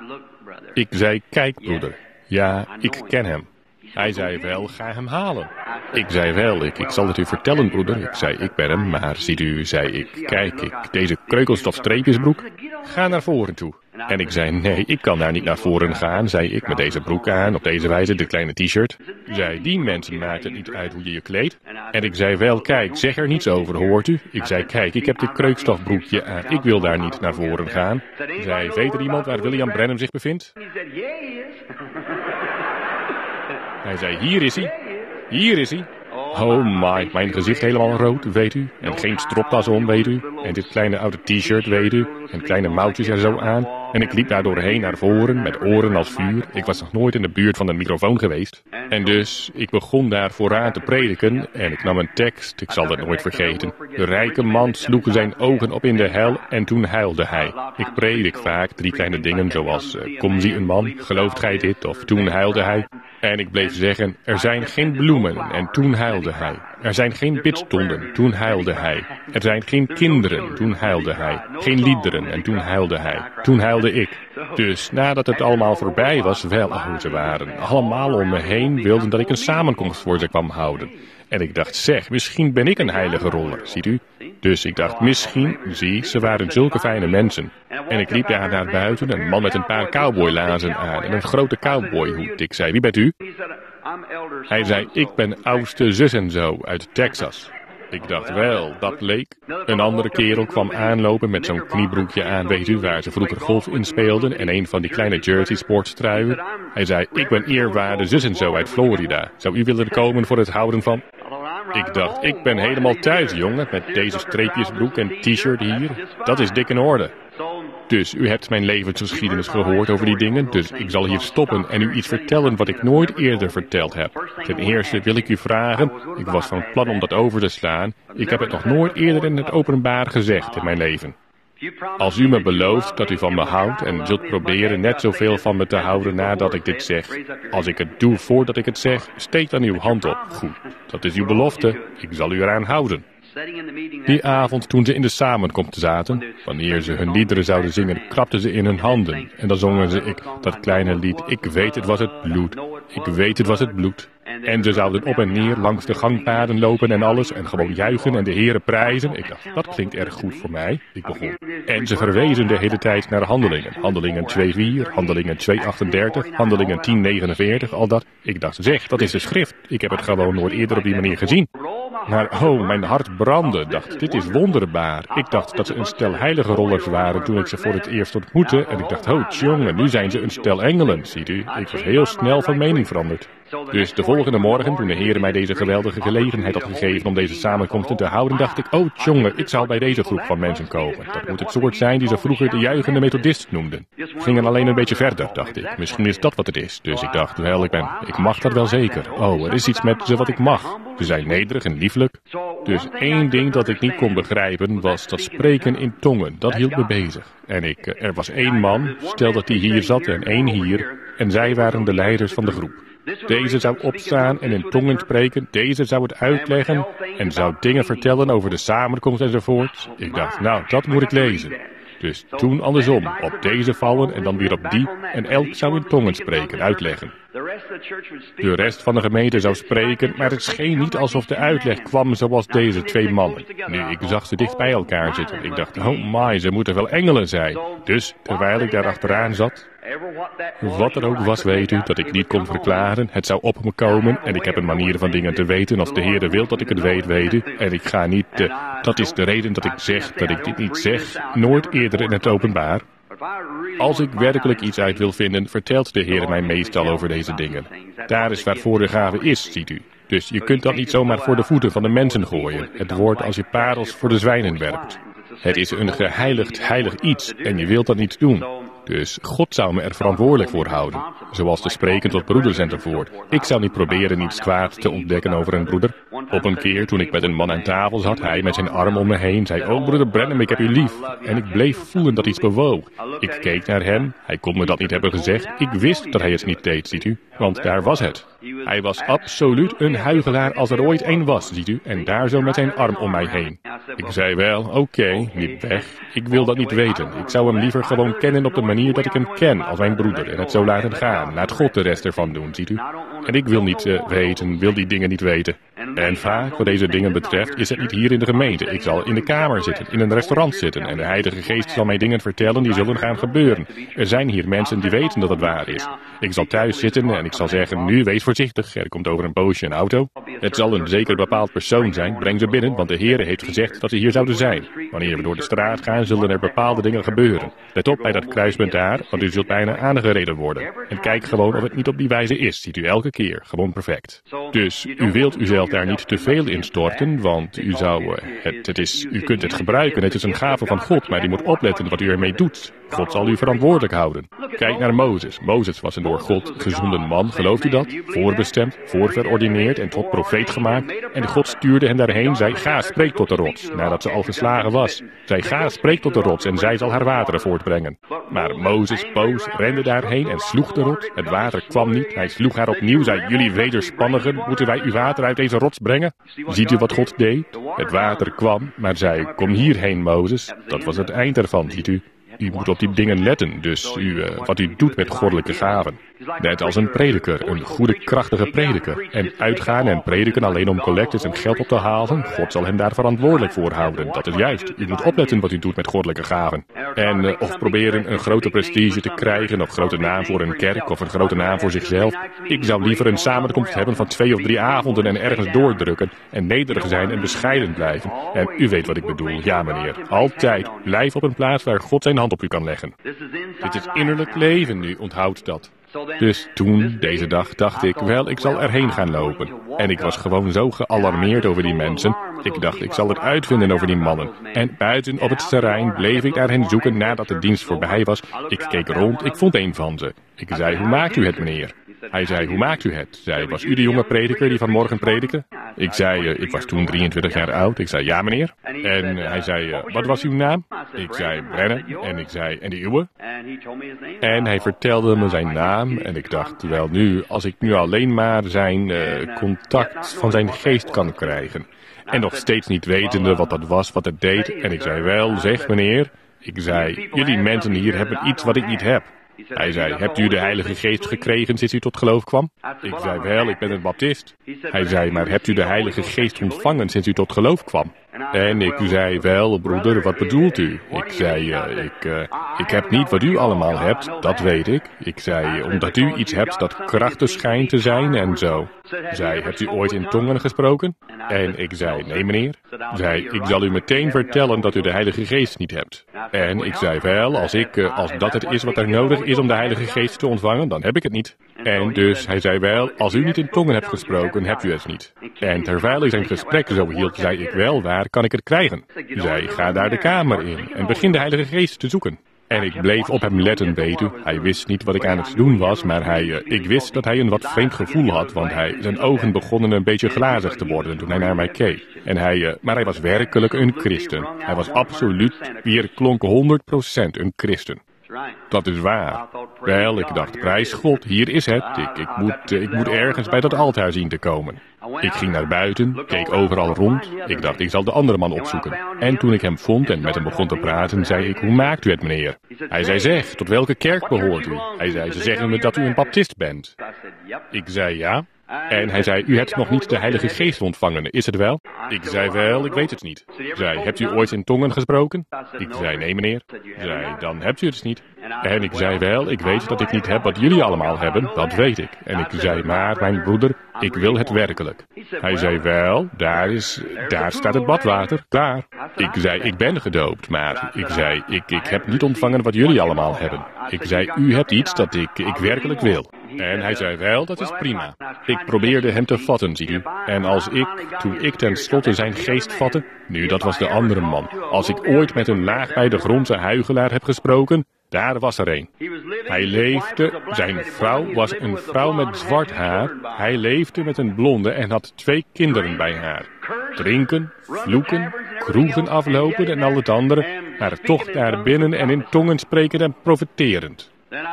Ik zei, kijk broeder, ja, ik ken hem. Hij zei wel, ga hem halen. Ik zei wel, ik, ik zal het u vertellen broeder. Ik zei, ik ben hem, maar ziet u, zei ik, kijk, ik, deze kreukelsstofstreepjesbroek, ga naar voren toe. En ik zei, nee, ik kan daar niet naar voren gaan, zei ik, met deze broek aan, op deze wijze, dit kleine t-shirt. Zei, die mensen maakt het niet uit hoe je je kleedt. En ik zei wel, kijk, zeg er niets over, hoort u? Ik zei, kijk, ik heb dit kreukstofbroekje aan, ik wil daar niet naar voren gaan. Zei, weet er iemand waar William Branham zich bevindt? Hij zei, hier is hij, hier is hij. Oh my, mijn gezicht helemaal rood, weet u. En geen stropdas om, weet u. En dit kleine oude t-shirt, weet u. En kleine mouwtjes er zo aan. En ik liep daar doorheen naar voren, met oren als vuur. Ik was nog nooit in de buurt van een microfoon geweest. En dus, ik begon daar vooraan te prediken. En ik nam een tekst, ik zal dat nooit vergeten. De rijke man sloeg zijn ogen op in de hel en toen huilde hij. Ik predik vaak drie kleine dingen zoals, uh, kom zie een man, gelooft gij dit? Of toen huilde hij. En ik bleef zeggen, er zijn geen bloemen, en toen huilde hij. Er zijn geen bidstonden, toen huilde hij. Er zijn geen kinderen, toen huilde hij. Geen liederen, en toen huilde hij. Toen huilde ik. Dus nadat het allemaal voorbij was, wel, oh, ze waren allemaal om me heen, wilden dat ik een samenkomst voor ze kwam houden. En ik dacht, zeg, misschien ben ik een heilige roller, ziet u? Dus ik dacht, misschien, zie, ze waren zulke fijne mensen. En ik liep daar naar buiten, een man met een paar cowboylaarzen aan en een grote cowboyhoed. Ik zei, wie bent u? Hij zei, ik ben oudste zus en zo uit Texas. Ik dacht, wel, dat leek. Een andere kerel kwam aanlopen met zo'n kniebroekje aan, weet u, waar ze vroeger golf in speelden en een van die kleine jersey sportstruien. Hij zei, ik ben eerwaarde zus en zo uit Florida. Zou u willen komen voor het houden van... Ik dacht, ik ben helemaal thuis, jongen, met deze streepjesbroek en t-shirt hier. Dat is dik in orde. Dus u hebt mijn levensgeschiedenis gehoord over die dingen, dus ik zal hier stoppen en u iets vertellen wat ik nooit eerder verteld heb. Ten eerste wil ik u vragen, ik was van plan om dat over te slaan, ik heb het nog nooit eerder in het openbaar gezegd in mijn leven. Als u me belooft dat u van me houdt en zult proberen net zoveel van me te houden nadat ik dit zeg. Als ik het doe voordat ik het zeg, steek dan uw hand op. Goed, dat is uw belofte. Ik zal u eraan houden. Die avond toen ze in de samenkomst zaten, wanneer ze hun liederen zouden zingen, klapten ze in hun handen. En dan zongen ze ik, dat kleine lied, ik weet het was het bloed, ik weet het was het bloed. En ze zouden op en neer langs de gangpaden lopen en alles en gewoon juichen en de Heere prijzen. Ik dacht, dat klinkt erg goed voor mij. Ik begon. En ze verwezen de hele tijd naar handelingen. Handelingen twee vier, handelingen twee achtendertig, handelingen tien negenenveertig, al dat. Ik dacht, zeg, dat is de schrift. Ik heb het gewoon nooit eerder op die manier gezien. Maar oh, mijn hart brandde. Dacht, dit is wonderbaar. Ik dacht dat ze een stel heilige rollers waren toen ik ze voor het eerst ontmoette. En ik dacht, oh tjonge, nu zijn ze een stel engelen, ziet u. Ik was heel snel van mening veranderd. Dus de volgende morgen, toen de Heer mij deze geweldige gelegenheid had gegeven om deze samenkomsten te houden, dacht ik, oh jongen, ik zal bij deze groep van mensen komen. Dat moet het soort zijn die ze vroeger de juichende methodist noemden. Gingen alleen een beetje verder, dacht ik. Misschien is dat wat het is. Dus ik dacht, wel, ik ben, ik mag dat wel zeker. Oh, er is iets met ze wat ik mag. Ze zijn nederig en lieflijk. Dus één ding dat ik niet kon begrijpen was dat spreken in tongen. Dat hield me bezig. En ik, er was één man, stel dat die hier zat en één hier, en zij waren de leiders van de groep. Deze zou opstaan en in tongen spreken, deze zou het uitleggen en zou dingen vertellen over de samenkomst enzovoort. Ik dacht, nou, dat moet ik lezen. Dus toen andersom, op deze vallen en dan weer op die, en elk zou in tongen spreken, uitleggen. De rest van de gemeente zou spreken, maar het scheen niet alsof de uitleg kwam zoals deze twee mannen. Nu, ik zag ze dicht bij elkaar zitten. Ik dacht, oh my, ze moeten wel engelen zijn. Dus, terwijl ik daar achteraan zat, wat er ook was, weet u, dat ik niet kon verklaren. Het zou op me komen en ik heb een manier van dingen te weten. Als de Heer wil dat ik het weet, weet u. En ik ga niet, uh, dat is de reden dat ik zeg dat ik dit niet zeg, nooit eerder in het openbaar. Als ik werkelijk iets uit wil vinden, vertelt de Heer mij meestal over deze dingen. Daar is waarvoor de gave is, ziet u. Dus je kunt dat niet zomaar voor de voeten van de mensen gooien. Het wordt als je parels voor de zwijnen werpt. Het is een geheiligd, heilig iets en je wilt dat niet doen. Dus God zou me er verantwoordelijk voor houden. Zoals te spreken tot broeders enzovoort. Ik zou niet proberen iets kwaad te ontdekken over een broeder. Op een keer toen ik met een man aan tafel zat, hij met zijn arm om me heen, zei, oh broeder Branham, ik heb u lief. En ik bleef voelen dat iets bewoog. Ik keek naar hem, hij kon me dat niet hebben gezegd. Ik wist dat hij het niet deed, ziet u. Want daar was het. Hij was absoluut een huichelaar als er ooit een was, ziet u. En daar zo met zijn arm om mij heen. Ik zei wel, oké, okay, niet weg. Ik wil dat niet weten. Ik zou hem liever gewoon kennen op de manier dat ik hem ken als mijn broeder. En het zo laten gaan. Laat God de rest ervan doen, ziet u. En ik wil niet uh, weten, wil die dingen niet weten. En vaak, wat deze dingen betreft, is het niet hier in de gemeente. Ik zal in de kamer zitten, in een restaurant zitten. En de Heilige Geest zal mij dingen vertellen die zullen gaan gebeuren. Er zijn hier mensen die weten dat het waar is. Ik zal thuis zitten en ik zal zeggen, nu wees voorzichtig. Er komt over een poosje een auto. Het zal een zeker bepaald persoon zijn. Breng ze binnen, want de Heer heeft gezegd dat ze hier zouden zijn. Wanneer we door de straat gaan, zullen er bepaalde dingen gebeuren. Let op bij dat kruispunt daar, want u zult bijna aangereden worden. En kijk gewoon of het niet op die wijze is. Ziet u elke keer. Gewoon perfect. Dus u wilt uzelf daar niet te veel instorten, want u zou, het, het is, u kunt het gebruiken. Het is een gave van God, maar u moet opletten wat u ermee doet. God zal u verantwoordelijk houden. Kijk naar Mozes. Mozes was een door God gezonden man, gelooft u dat? Voorbestemd, voorverordineerd en tot profeet gemaakt. En God stuurde hen daarheen, zei, ga, spreek tot de rots, nadat ze al geslagen was. Zei, ga, spreek tot de rots en zij zal haar wateren voortbrengen. Maar Mozes, boos, rende daarheen en sloeg de rots. Het water kwam niet, hij sloeg haar opnieuw, zei, jullie wederspannigen, moeten wij uw water uit deze rots brengen? Ziet u wat God deed? Het water kwam, maar zei, kom hierheen, Mozes. Dat was het eind ervan, ziet u. U moet op die dingen letten, dus u, uh, wat u doet met goddelijke gaven. Net als een prediker, een goede, krachtige prediker. En uitgaan en prediken alleen om collectes en geld op te halen, God zal hem daar verantwoordelijk voor houden. Dat is juist. U moet opletten wat u doet met goddelijke gaven. En uh, of proberen een grote prestige te krijgen, of grote naam voor een kerk, of een grote naam voor zichzelf. Ik zou liever een samenkomst hebben van twee of drie avonden en ergens doordrukken, en nederig zijn en bescheiden blijven. En u weet wat ik bedoel, ja meneer. Altijd, blijf op een plaats waar God zijn hand op u kan leggen. Dit is innerlijk leven nu, onthoud dat. Dus toen, deze dag, dacht ik, wel, ik zal erheen gaan lopen. En ik was gewoon zo gealarmeerd over die mensen. Ik dacht, ik zal het uitvinden over die mannen. En buiten op het terrein bleef ik naar hen zoeken nadat de dienst voorbij was. Ik keek rond, ik vond een van ze. Ik zei, hoe maakt u het, meneer? Hij zei, hoe maakt u het? Zij, was u de jonge prediker die vanmorgen predikte? Ik zei, uh, ik was toen drieëntwintig jaar oud. Ik zei, ja meneer. En uh, hij zei, uh, wat was uw naam? Ik zei, Branham. En ik zei, en de uwe? En hij vertelde me zijn naam. En ik dacht, wel nu, als ik nu alleen maar zijn uh, contact van zijn geest kan krijgen. En nog steeds niet wetende wat dat was, wat het deed. En ik zei, wel, zeg meneer. Ik zei, jullie mensen hier hebben iets wat ik niet heb. Hij zei, hebt u de Heilige Geest gekregen sinds u tot geloof kwam? Ik zei, wel, ik ben een baptist. Hij zei, maar hebt u de Heilige Geest ontvangen sinds u tot geloof kwam? En ik zei, wel, broeder, wat bedoelt u? Ik zei, uh, ik, uh, ik heb niet wat u allemaal hebt, dat weet ik. Ik zei, omdat u iets hebt dat krachtig schijnt te zijn en zo. Zij, hebt u ooit in tongen gesproken? En ik zei, nee meneer. Zij, ik zal u meteen vertellen dat u de Heilige Geest niet hebt. En ik zei, wel, als, ik, uh, als dat het is wat er nodig is om de Heilige Geest te ontvangen, dan heb ik het niet. En dus hij zei, wel, als u niet in tongen hebt gesproken, hebt u het niet. En terwijl hij zijn gesprek zo hield, zei ik, wel, waar kan ik het krijgen? Zij, ga daar de kamer in en begin de Heilige Geest te zoeken. En ik bleef op hem letten, weet u. Hij wist niet wat ik aan het doen was, maar hij, uh, ik wist dat hij een wat vreemd gevoel had, want hij, zijn ogen begonnen een beetje glazig te worden toen hij naar mij keek. En hij, uh, maar hij was werkelijk een christen. Hij was absoluut, weer klonk honderd procent een christen. Dat is waar. Wel, ik dacht, prijs God, hier is het. Ik, ik, moet, ik moet ergens bij dat altaar zien te komen. Ik ging naar buiten, keek overal rond. Ik dacht, ik zal de andere man opzoeken. En toen ik hem vond en met hem begon te praten, zei ik, hoe maakt u het, meneer? Hij zei, zeg, tot welke kerk behoort u? Hij zei, ze zeggen me dat u een baptist bent. Ik zei, ja. En hij zei, u hebt nog niet de Heilige Geest ontvangen, is het wel? Ik zei, wel, ik weet het niet. Zei, hebt u ooit in tongen gesproken? Ik zei, nee meneer. Zei, dan hebt u het niet. En ik zei, wel, ik weet dat ik niet heb wat jullie allemaal hebben, dat weet ik. En ik zei, maar mijn broeder, ik wil het werkelijk. Hij zei, wel, daar is, daar staat het badwater, klaar. Ik zei, ik ben gedoopt, maar ik zei, ik, ik heb niet ontvangen wat jullie allemaal hebben. Ik zei, u hebt iets dat ik, ik werkelijk wil. En hij zei, wel, dat is prima. Ik probeerde hem te vatten, zie u. En als ik, toen ik tenslotte zijn geest vatte, nu dat was de andere man. Als ik ooit met een laag bij de grondse huigelaar heb gesproken, daar was er een. Hij leefde, zijn vrouw was een vrouw met zwart haar. Hij leefde met een blonde en had twee kinderen bij haar. Drinken, vloeken, kroegen aflopen en al het andere, maar toch daar binnen en in tongen spreken en profeterend.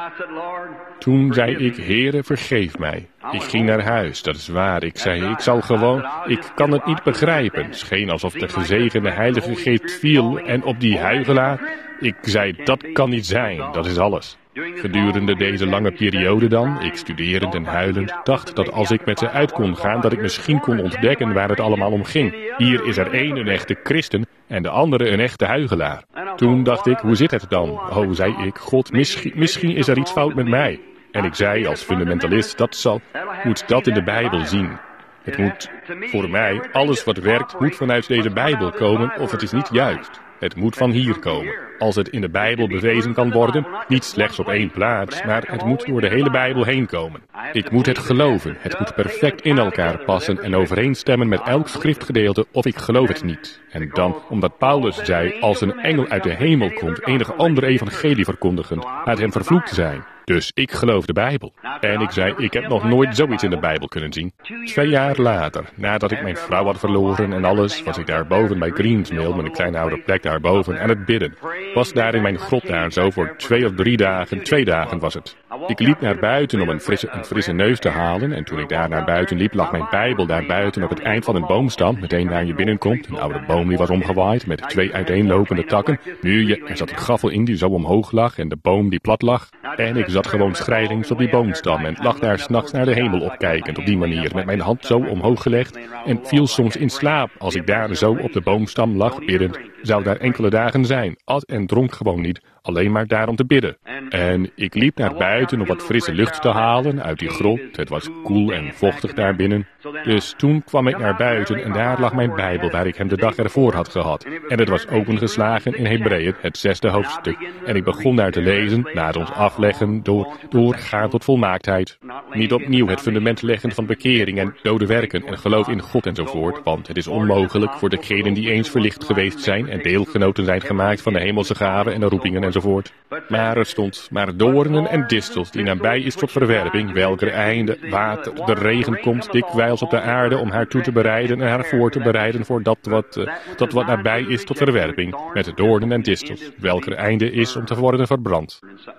Toen zei ik, Heere, vergeef mij. Ik ging naar huis, dat is waar. Ik zei, ik zal gewoon, ik kan het niet begrijpen. Het scheen alsof de gezegende Heilige Geest viel en op die huigelaar. Ik zei, dat kan niet zijn, dat is alles. Gedurende deze lange periode dan, ik studerend en huilend, dacht dat als ik met ze uit kon gaan, dat ik misschien kon ontdekken waar het allemaal om ging. Hier is er één een echte christen en de andere een echte huigelaar. Toen dacht ik, hoe zit het dan? Oh, zei ik, God, misschien, misschien is er iets fout met mij. En ik zei als fundamentalist, dat zal, moet dat in de Bijbel zien. Het moet, voor mij, alles wat werkt, moet vanuit deze Bijbel komen of het is niet juist. Het moet van hier komen. Als het in de Bijbel bewezen kan worden, niet slechts op één plaats, maar het moet door de hele Bijbel heen komen. Ik moet het geloven. Het moet perfect in elkaar passen en overeenstemmen met elk schriftgedeelte of ik geloof het niet. En dan, omdat Paulus zei, als een engel uit de hemel komt enige andere evangelie verkondigend, laat hem vervloekt zijn. Dus ik geloof de Bijbel. En ik zei, ik heb nog nooit zoiets in de Bijbel kunnen zien. Twee jaar later, nadat ik mijn vrouw had verloren en alles, was ik daar boven bij Greensmill, met een kleine oude plek daarboven, aan het bidden. Was daar in mijn grot daar zo voor twee of drie dagen, twee dagen was het. Ik liep naar buiten om een frisse, een frisse neus te halen en toen ik daar naar buiten liep, lag mijn Bijbel daar buiten op het eind van een boomstam, meteen waar je binnenkomt. Een oude boom die was omgewaaid met twee uiteenlopende takken. Nu, je, er zat een gaffel in die zo omhoog lag en de boom die plat lag. En ik zat gewoon schrijlings op die boomstam en lag daar 's nachts naar de hemel opkijkend op die manier, met mijn hand zo omhoog gelegd en viel soms in slaap als ik daar zo op de boomstam lag biddend. Zou daar enkele dagen zijn, at en dronk gewoon niet, alleen maar daarom te bidden. En ik liep naar buiten om wat frisse lucht te halen uit die grot. Het was koel en vochtig daar binnen. Dus toen kwam ik naar buiten en daar lag mijn Bijbel waar ik hem de dag ervoor had gehad. En het was opengeslagen in Hebreeën, het zesde hoofdstuk. En ik begon daar te lezen, na ons afleggen, door, doorgaan tot volmaaktheid. Niet opnieuw het fundament leggen van bekering en dode werken en geloof in God enzovoort, want het is onmogelijk voor degenen die eens verlicht geweest zijn en deelgenoten zijn gemaakt van de hemelse gaven en de roepingen enzovoort. Maar er stond maar doornen en distels die nabij is tot verwerping, welker einde water, de regen komt dikwijls op de aarde om haar toe te bereiden en haar voor te bereiden voor dat wat, uh, dat wat nabij is tot verwerping, met de doornen en distels, welker einde is om te worden verbrand.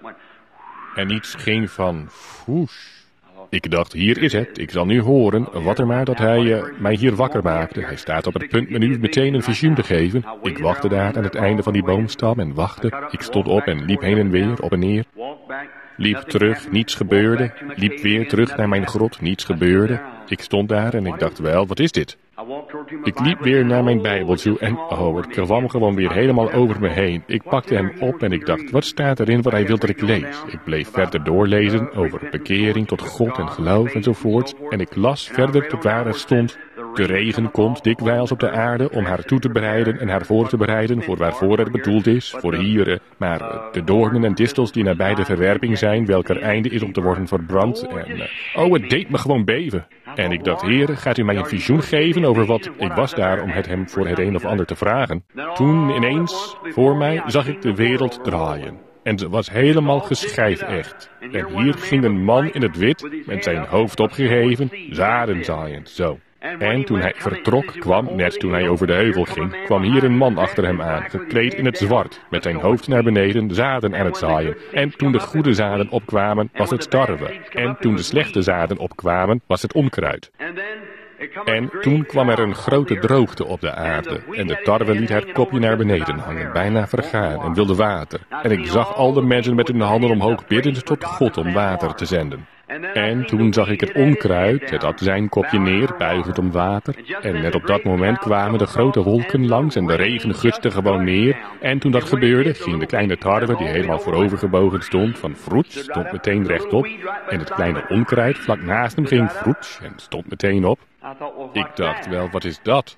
En iets ging van woesh. Ik dacht, hier is het. Ik zal nu horen wat er maar dat hij uh, mij hier wakker maakte. Hij staat op het punt me nu meteen een visioen te geven. Ik wachtte daar aan het einde van die boomstam en wachtte. Ik stond op en liep heen en weer, op en neer. Liep terug, niets gebeurde. Liep weer terug naar mijn grot, niets gebeurde. Ik stond daar en ik dacht wel, wat is dit? Ik liep weer naar mijn Bijbel toe en oh, het kwam gewoon weer helemaal over me heen. Ik pakte hem op en ik dacht, wat staat erin wat hij wil dat ik lees? Ik bleef verder doorlezen over bekering tot God en geloof enzovoort. En ik las verder tot waar er stond, de regen komt dikwijls op de aarde om haar toe te bereiden en haar voor te bereiden voor waarvoor het bedoeld is, voor hier, maar de doornen en distels die nabij de verwerping zijn, welker einde is om te worden verbrand. En oh, het deed me gewoon beven. En ik dacht, Heer, gaat u mij een visioen geven over wat? Ik was daar om het hem voor het een of ander te vragen. Toen ineens, voor mij, zag ik de wereld draaien. En ze was helemaal geschijfecht. En hier ging een man in het wit, met zijn hoofd opgeheven, zaden zaaiend, zo. En toen hij vertrok kwam, net toen hij over de heuvel ging, kwam hier een man achter hem aan, gekleed in het zwart, met zijn hoofd naar beneden, zaden aan het zaaien. En toen de goede zaden opkwamen, was het tarwe. En toen de slechte zaden opkwamen, was het onkruid. En toen kwam er een grote droogte op de aarde. En de tarwe liet haar kopje naar beneden hangen, bijna vergaan, en wilde water. En ik zag al de mensen met hun handen omhoog biddend tot God om water te zenden. En toen zag ik het onkruid, het had zijn kopje neer, buigend om water. En net op dat moment kwamen de grote wolken langs en de regen gutste gewoon neer. En toen dat gebeurde, ging de kleine tarwe, die helemaal voorovergebogen stond, van vroets, stond meteen rechtop. En het kleine onkruid vlak naast hem ging vroets en stond meteen op. Ik dacht wel, wat is dat?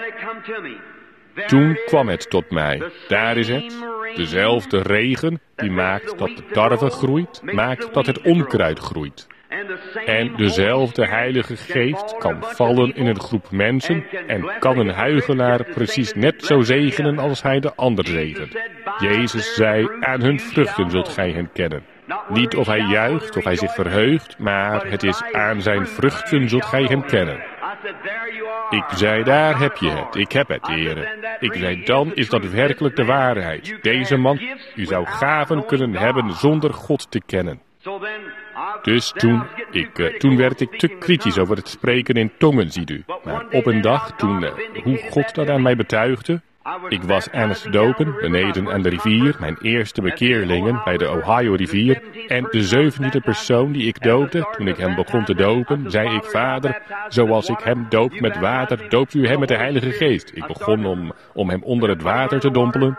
Toen kwam het tot mij. Daar is het. Dezelfde regen die maakt dat de tarwe groeit, maakt dat het onkruid groeit. En dezelfde Heilige Geest kan vallen in een groep mensen en kan een huichelaar precies net zo zegenen als hij de ander zegent. Jezus zei, aan hun vruchten zult gij hen kennen. Niet of hij juicht, of hij zich verheugt, maar het is aan zijn vruchten zult gij hem kennen. Ik zei, daar heb je het, ik heb het, heren. Ik zei, dan is dat werkelijk de waarheid. Deze man, u zou gaven kunnen hebben zonder God te kennen. Dus toen, ik, uh, toen werd ik te kritisch over het spreken in tongen, ziet u. Maar op een dag, toen, uh, hoe God dat aan mij betuigde, ik was aan het dopen, beneden aan de rivier, mijn eerste bekeerlingen bij de Ohio-rivier. En de zeventiende persoon die ik doopte, toen ik hem begon te dopen, zei ik, Vader, zoals ik hem doop met water, doopt u hem met de Heilige Geest. Ik begon om, om hem onder het water te dompelen.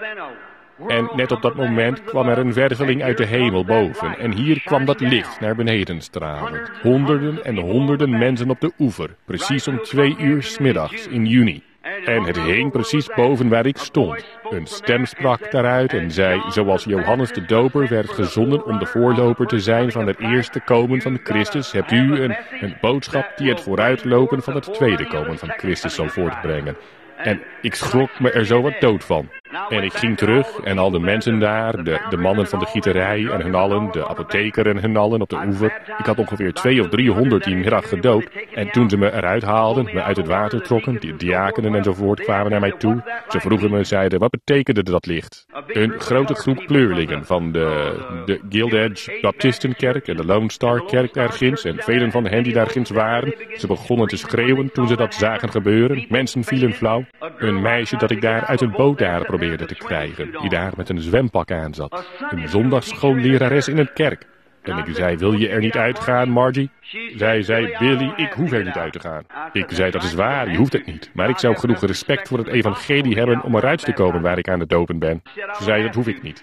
En net op dat moment kwam er een werveling uit de hemel boven. En hier kwam dat licht naar beneden stralen. Honderden en honderden mensen op de oever, precies om twee uur 's middags in juni. En het hing precies boven waar ik stond. Een stem sprak daaruit en zei, zoals Johannes de Doper werd gezonden om de voorloper te zijn van het eerste komen van Christus, hebt u een, een boodschap die het vooruitlopen van het tweede komen van Christus zal voortbrengen. En ik schrok me er zo wat dood van. En ik ging terug en al de mensen daar, de, de mannen van de gieterij en hun allen, de apotheker en hun allen op de oever. Ik had ongeveer twee of driehonderd die middag gedoopt. En toen ze me eruit haalden, me uit het water trokken, die diakenen enzovoort kwamen naar mij toe. Ze vroegen me, zeiden, wat betekende dat licht? Een grote groep kleurlingen van de, de Guild Edge Baptistenkerk en de Lone Star Kerk daar ginds. En velen van hen die daar ginds waren. Ze begonnen te schreeuwen toen ze dat zagen gebeuren. Mensen vielen flauw. Een meisje dat ik daar uit een boot daar probeerde te krijgen, die daar met een zwempak aan zat. Een zondagsschoolerares in een kerk. En ik zei, wil je er niet uitgaan, Margie? Zij zei, Billy, ik hoef er niet uit te gaan. Ik zei, dat is waar, je hoeft het niet. Maar ik zou genoeg respect voor het evangelie hebben om eruit te komen waar ik aan het dopen ben. Ze zei, dat hoef ik niet.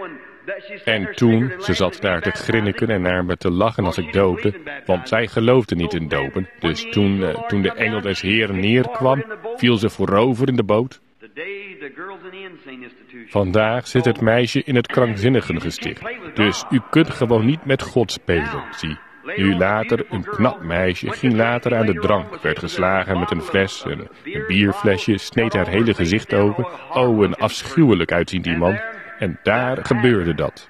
En toen, ze zat daar te grinniken en naar me te lachen als ik doopte, want zij geloofde niet in dopen. Dus toen, uh, toen de engel des Heeren neerkwam, viel ze voorover in de boot. Vandaag zit het meisje in het krankzinnigengesticht. Dus u kunt gewoon niet met God spelen, zie. Nu later, een knap meisje, ging later aan de drank, werd geslagen met een fles, een, een bierflesje, sneed haar hele gezicht open. Oh, een afschuwelijk uitziend die man. En daar gebeurde dat.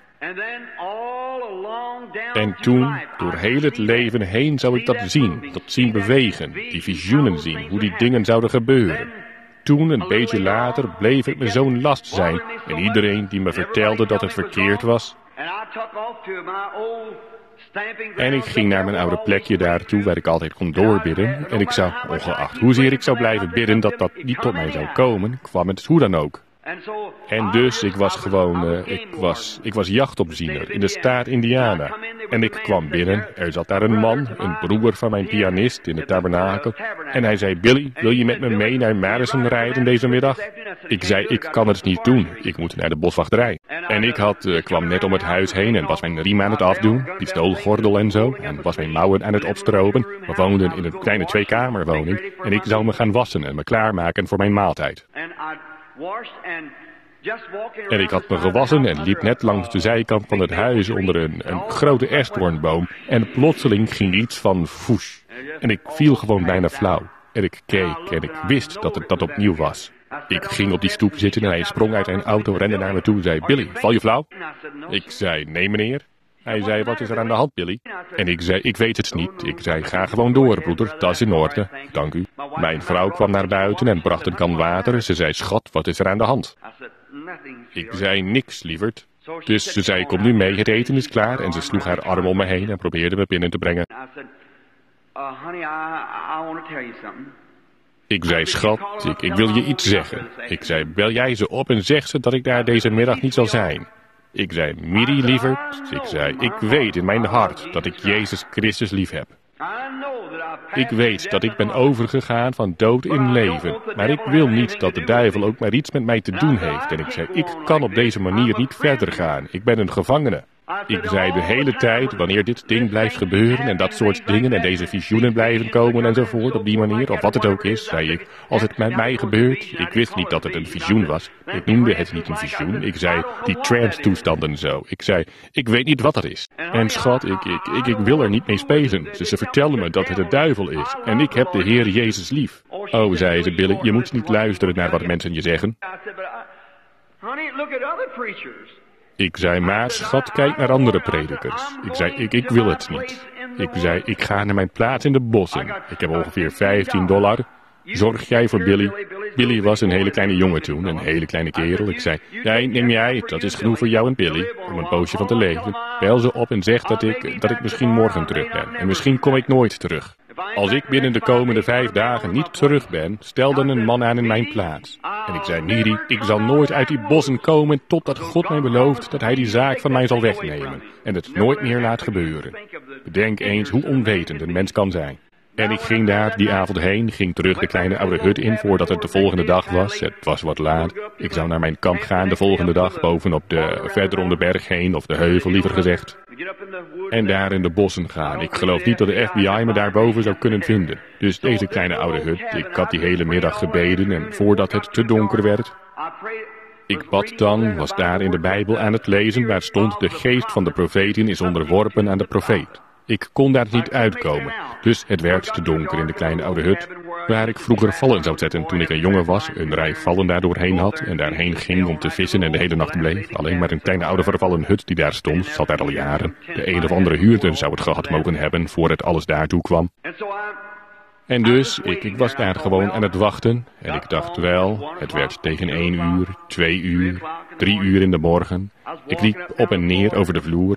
En toen, door heel het leven heen zou ik dat zien, dat zien bewegen, die visioenen zien, hoe die dingen zouden gebeuren. Toen, een beetje later, bleef het me zo'n last zijn en iedereen die me vertelde dat het verkeerd was. En ik ging naar mijn oude plekje daartoe waar ik altijd kon doorbidden. En ik zou, ongeacht hoezeer ik zou blijven bidden dat dat niet tot mij zou komen, kwam het hoe dan ook. En dus, ik was gewoon, uh, ik was, ik was jachtopziener in de staat Indiana. En ik kwam binnen, er zat daar een man, een broer van mijn pianist in de tabernakel. En hij zei, Billy, wil je met me mee naar Madison rijden deze middag? Ik zei, ik kan het niet doen, ik moet naar de boswachterij. En ik had, uh, kwam net om het huis heen en was mijn riem aan het afdoen, pistoolgordel en zo. En was mijn mouwen aan het opstropen. We woonden in een kleine tweekamerwoning. En ik zou me gaan wassen en me klaarmaken voor mijn maaltijd. En ik had me gewassen en liep net langs de zijkant van het huis onder een, een grote esdoornboom. En plotseling ging iets van foesh. En ik viel gewoon bijna flauw. En ik keek en ik wist dat het dat opnieuw was. Ik ging op die stoep zitten en hij sprong uit zijn auto, rende naar me toe en zei, Billy, val je flauw? Ik zei, nee meneer. Hij zei, wat is er aan de hand, Billy? En ik zei, ik weet het niet. Ik zei, ga gewoon door, broeder, dat is in orde. Dank u. Mijn vrouw kwam naar buiten en bracht een kan water. Ze zei, schat, wat is er aan de hand? Ik zei, niks, lieverd. Dus ze zei, kom nu mee, het eten is klaar. En ze sloeg haar arm om me heen en probeerde me binnen te brengen. Ik zei, schat, ik, ik wil je iets zeggen. Ik zei, bel jij ze op en zeg ze dat ik daar deze middag niet zal zijn. Ik zei, Miri, lieverd, ik zei, ik weet in mijn hart dat ik Jezus Christus lief heb. Ik weet dat ik ben overgegaan van dood in leven, maar ik wil niet dat de duivel ook maar iets met mij te doen heeft. En ik zei, ik kan op deze manier niet verder gaan. Ik ben een gevangene. Ik zei de hele tijd, wanneer dit ding blijft gebeuren en dat soort dingen en deze visioenen blijven komen enzovoort op die manier, of wat het ook is, zei ik, als het met mij gebeurt, ik wist niet dat het een visioen was, ik noemde het niet een visioen, ik zei die trance-toestanden zo, ik zei, ik weet niet wat dat is. En schat, ik, ik, ik, ik wil er niet mee spelen, dus ze vertelden me dat het de duivel is en ik heb de Heer Jezus lief. Oh, zei ze, Billy, je moet niet luisteren naar wat mensen je zeggen. Ik zei, maar schat, kijk naar andere predikers. Ik zei, ik, ik wil het niet. Ik zei, ik ga naar mijn plaats in de bossen. Ik heb ongeveer vijftien dollar. Zorg jij voor Billy? Billy was een hele kleine jongen toen, een hele kleine kerel. Ik zei, jij, neem jij, dat is genoeg voor jou en Billy, om een poosje van te leven. Bel ze op en zeg dat ik, dat ik misschien morgen terug ben. En misschien kom ik nooit terug. Als ik binnen de komende vijf dagen niet terug ben, stel dan een man aan in mijn plaats. En ik zei, Miri, ik zal nooit uit die bossen komen totdat God mij belooft dat hij die zaak van mij zal wegnemen. En het nooit meer laat gebeuren. Bedenk eens hoe onwetend een mens kan zijn. En ik ging daar die avond heen, ging terug de kleine oude hut in voordat het de volgende dag was. Het was wat laat. Ik zou naar mijn kamp gaan de volgende dag, bovenop de, verder om de berg heen, of de heuvel liever gezegd. En daar in de bossen gaan. Ik geloof niet dat de F B I me daarboven zou kunnen vinden. Dus deze kleine oude hut, ik had die hele middag gebeden en voordat het te donker werd. Ik bad dan, was daar in de Bijbel aan het lezen waar stond, de geest van de profeten is onderworpen aan de profeet. Ik kon daar niet uitkomen, dus het werd te donker in de kleine oude hut, waar ik vroeger vallen zou zetten toen ik een jongen was, een rij vallen daar doorheen had en daarheen ging om te vissen en de hele nacht bleef. Alleen maar een kleine oude vervallen hut die daar stond, zat daar al jaren. De een of andere huurder zou het gehad mogen hebben voordat alles daartoe kwam. En dus, ik, ik was daar gewoon aan het wachten en ik dacht wel, het werd tegen één uur, twee uur, drie uur in de morgen. Ik liep op en neer over de vloer.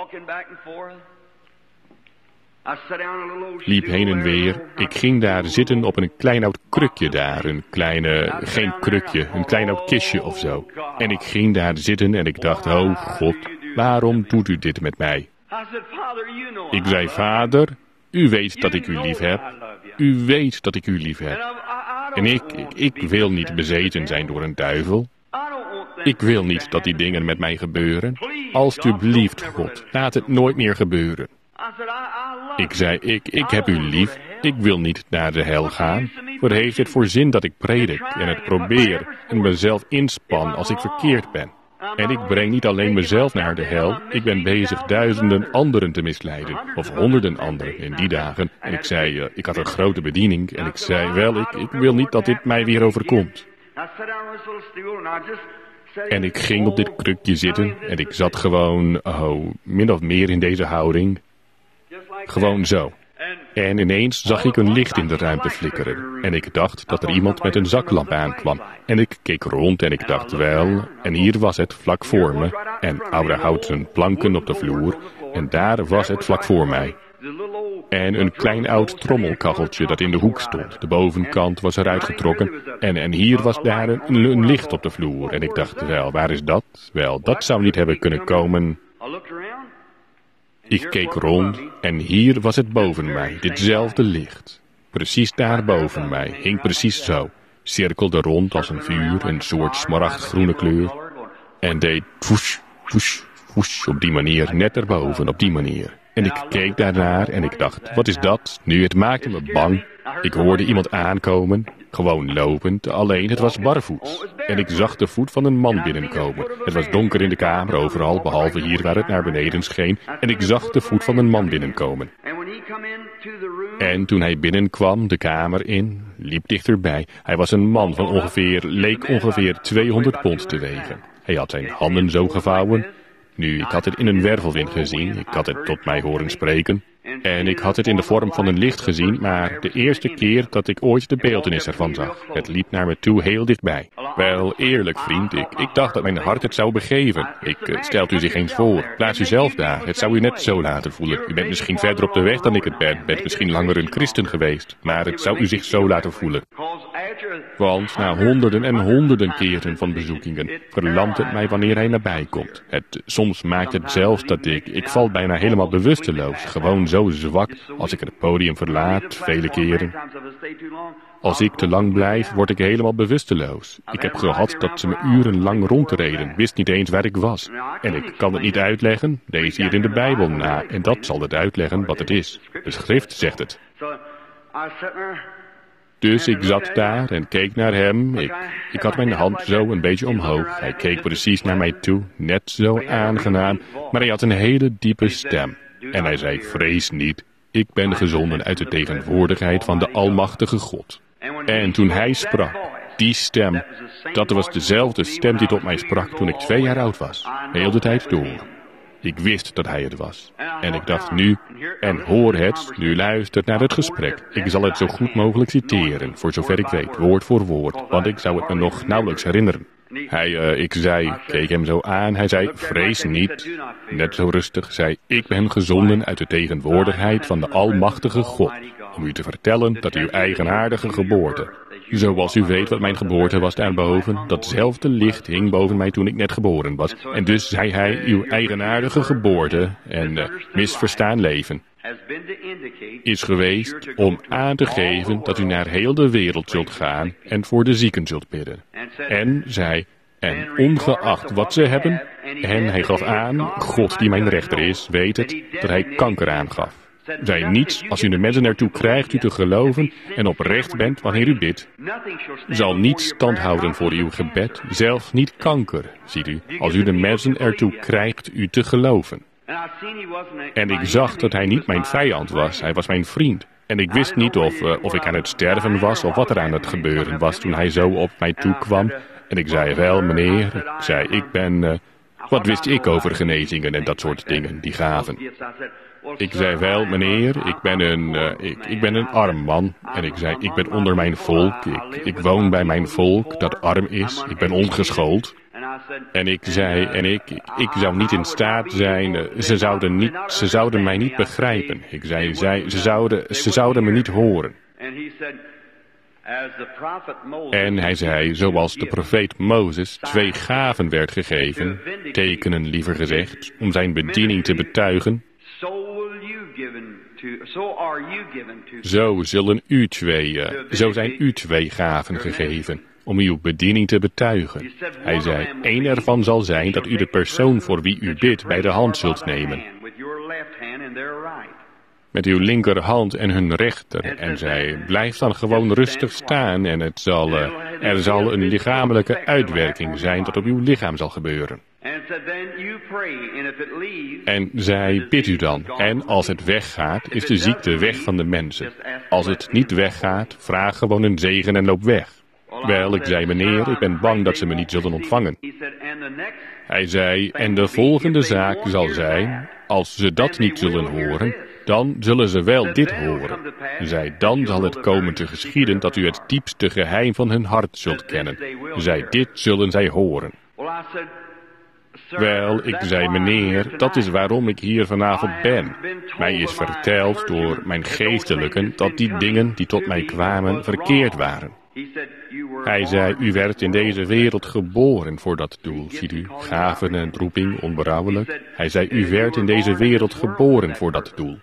Liep heen en weer. Ik ging daar zitten op een klein oud krukje daar. Een kleine, geen krukje, een klein oud kistje of zo. En ik ging daar zitten en ik dacht, oh God, waarom doet u dit met mij? Ik zei, Vader, u weet dat ik u lief heb. U weet dat ik u lief heb. En ik, ik, ik wil niet bezeten zijn door een duivel. Ik wil niet dat die dingen met mij gebeuren. Alsjeblieft, God, laat het nooit meer gebeuren. Ik zei, ik, ik heb u lief, ik wil niet naar de hel gaan. Wat heeft het voor zin dat ik predik en het probeer en mezelf inspan als ik verkeerd ben? En ik breng niet alleen mezelf naar de hel, ik ben bezig duizenden anderen te misleiden, of honderden anderen in die dagen. En ik zei, uh, ik had een grote bediening en ik zei, wel, ik, ik wil niet dat dit mij weer overkomt. En ik ging op dit krukje zitten en ik zat gewoon, oh, min of meer in deze houding. Gewoon zo. En ineens zag ik een licht in de ruimte flikkeren. En ik dacht dat er iemand met een zaklamp aankwam. En ik keek rond en ik dacht wel, en hier was het vlak voor me. En oude houten planken op de vloer. En daar was het vlak voor mij. En een klein oud trommelkacheltje dat in de hoek stond. De bovenkant was eruit getrokken. En, en hier was daar een, een licht op de vloer. En ik dacht, wel, waar is dat? Wel, dat zou niet hebben kunnen komen. Ik keek rond en hier was het boven mij, ditzelfde licht. Precies daar boven mij, hing precies zo. Cirkelde rond als een vuur, een soort smaragdgroene kleur. En deed woesh, woesh, woesh op die manier, net erboven, op die manier. En ik keek daarnaar en ik dacht, wat is dat? Nu, het maakte me bang. Ik hoorde iemand aankomen, gewoon lopend, alleen het was barvoets. En ik zag de voet van een man binnenkomen. Het was donker in de kamer overal, behalve hier waar het naar beneden scheen. En ik zag de voet van een man binnenkomen. En toen hij binnenkwam, de kamer in, liep dichterbij. Hij was een man van ongeveer, leek ongeveer tweehonderd pond te wegen. Hij had zijn handen zo gevouwen. Nu, ik had het in een wervelwind gezien, ik had het tot mij horen spreken. En ik had het in de vorm van een licht gezien, maar de eerste keer dat ik ooit de beeltenis ervan zag. Het liep naar me toe heel dichtbij. Wel, eerlijk vriend, ik, ik dacht dat mijn hart het zou begeven. Ik uh, stelt u zich eens voor, plaats u zelf daar. Het zou u net zo laten voelen. U bent misschien verder op de weg dan ik het ben, bent misschien langer een christen geweest. Maar het zou u zich zo laten voelen. Want na honderden en honderden keren van bezoekingen verlamt het mij wanneer hij nabij komt. Het, soms maakt het zelfs dat ik, ik val bijna helemaal bewusteloos, gewoon zo zwak als ik het podium verlaat, vele keren. Als ik te lang blijf, word ik helemaal bewusteloos. Ik heb gehad dat ze me urenlang rondreden, wist niet eens waar ik was. En ik kan het niet uitleggen, lees hier in de Bijbel na, en dat zal het uitleggen wat het is. De schrift zegt het. Dus ik zat daar en keek naar hem. Ik, ik had mijn hand zo een beetje omhoog. Hij keek precies naar mij toe, net zo aangenaam, maar hij had een hele diepe stem. En hij zei, vrees niet, ik ben gezonden uit de tegenwoordigheid van de Almachtige God. En toen hij sprak, die stem, dat was dezelfde stem die tot mij sprak toen ik twee jaar oud was. Heel de tijd door. Ik wist dat hij het was. En ik dacht nu, en hoor het, nu luistert naar het gesprek. Ik zal het zo goed mogelijk citeren, voor zover ik weet, woord voor woord, want ik zou het me nog nauwelijks herinneren. Hij, uh, ik zei, keek hem zo aan, hij zei, vrees niet. Net zo rustig zei, ik ben gezonden uit de tegenwoordigheid van de Almachtige God, om u te vertellen dat uw eigenaardige geboorte, zoals u weet wat mijn geboorte was daarboven, datzelfde licht hing boven mij toen ik net geboren was. En dus zei hij, uw eigenaardige geboorte en uh, misverstaan leven is geweest om aan te geven dat u naar heel de wereld zult gaan en voor de zieken zult bidden. En zei, en ongeacht wat ze hebben, en hij gaf aan, God die mijn rechter is, weet het, dat hij kanker aangaf. Zei niets, als u de mensen ertoe krijgt u te geloven en oprecht bent wanneer u bidt, zal niets stand houden voor uw gebed, zelfs niet kanker, ziet u, als u de mensen ertoe krijgt u te geloven. En ik zag dat hij niet mijn vijand was, hij was mijn vriend. En ik wist niet of, uh, of ik aan het sterven was of wat er aan het gebeuren was toen hij zo op mij toekwam. En ik zei, wel meneer, ik zei, ik ben, uh, wat wist ik over genezingen en dat soort dingen, die gaven. Ik zei, wel meneer, ik ben een, uh, ik, ik ben een arm man. En ik zei, ik ben onder mijn volk, ik, ik woon bij mijn volk dat arm is, ik ben ongeschoold. En ik zei, en ik, ik zou niet in staat zijn, ze zouden, niet, ze zouden mij niet begrijpen. Ik zei, zij, ze, zouden, ze zouden me niet horen. En hij zei, zoals de profeet Mozes twee gaven werd gegeven, tekenen liever gezegd, om zijn bediening te betuigen, zo zullen u twee, uh, zo zijn u twee gaven gegeven, om uw bediening te betuigen. Hij zei, één ervan zal zijn dat u de persoon voor wie u bidt bij de hand zult nemen. Met uw linkerhand en hun rechter. En zij, blijf dan gewoon rustig staan en het zal, uh, er zal een lichamelijke uitwerking zijn dat op uw lichaam zal gebeuren. En zij, bid u dan. En als het weggaat, is de ziekte weg van de mensen. Als het niet weggaat, vraag gewoon een zegen en loop weg. Wel, ik zei, meneer, ik ben bang dat ze me niet zullen ontvangen. Hij zei, en de volgende zaak zal zijn, als ze dat niet zullen horen, dan zullen ze wel dit horen. Zij, dan zal het komen te geschieden dat u het diepste geheim van hun hart zult kennen. Zij, dit zullen zij horen. Wel, ik zei, meneer, dat is waarom ik hier vanavond ben. Mij is verteld door mijn geestelijken dat die dingen die tot mij kwamen verkeerd waren. Hij zei, u werd in deze wereld geboren voor dat doel. Ziet u, gaven en roeping, onberouwelijk. Hij zei, u werd in deze wereld geboren voor dat doel.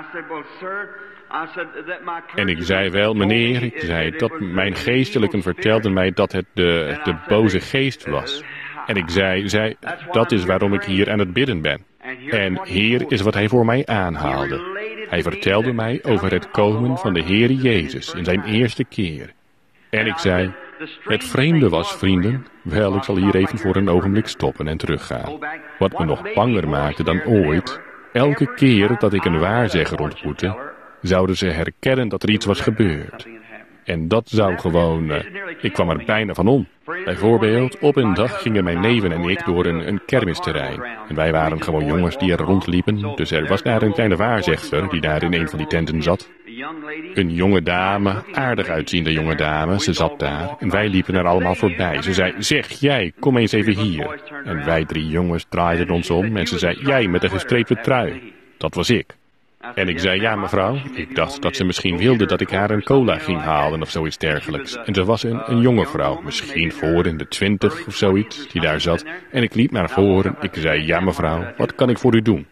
En ik zei wel, meneer, ik zei dat mijn geestelijken vertelden mij dat het de, de boze geest was. En ik zei, zei, dat is waarom ik hier aan het bidden ben. En hier is wat hij voor mij aanhaalde. Hij vertelde mij over het komen van de Heer Jezus in zijn eerste keer. En ik zei, het vreemde was, vrienden, wel, ik zal hier even voor een ogenblik stoppen en teruggaan. Wat me nog banger maakte dan ooit, elke keer dat ik een waarzegger ontmoette, zouden ze herkennen dat er iets was gebeurd. En dat zou gewoon, uh, ik kwam er bijna van om. Bijvoorbeeld, op een dag gingen mijn neven en ik door een, een kermisterrein. En wij waren gewoon jongens die er rondliepen, dus er was daar een kleine waarzegster die daar in een van die tenten zat. Een jonge dame, aardig uitziende jonge dame, ze zat daar en wij liepen er allemaal voorbij. Ze zei, zeg jij, kom eens even hier. En wij drie jongens draaiden ons om en ze zei, jij met de gestreepte trui. Dat was ik. En ik zei, ja mevrouw, ik dacht dat ze misschien wilde dat ik haar een cola ging halen of zoiets dergelijks. En ze was een, een jonge vrouw, misschien voor in de twintig of zoiets, die daar zat. En ik liep naar voren, ik zei, ja mevrouw, wat kan ik voor u doen?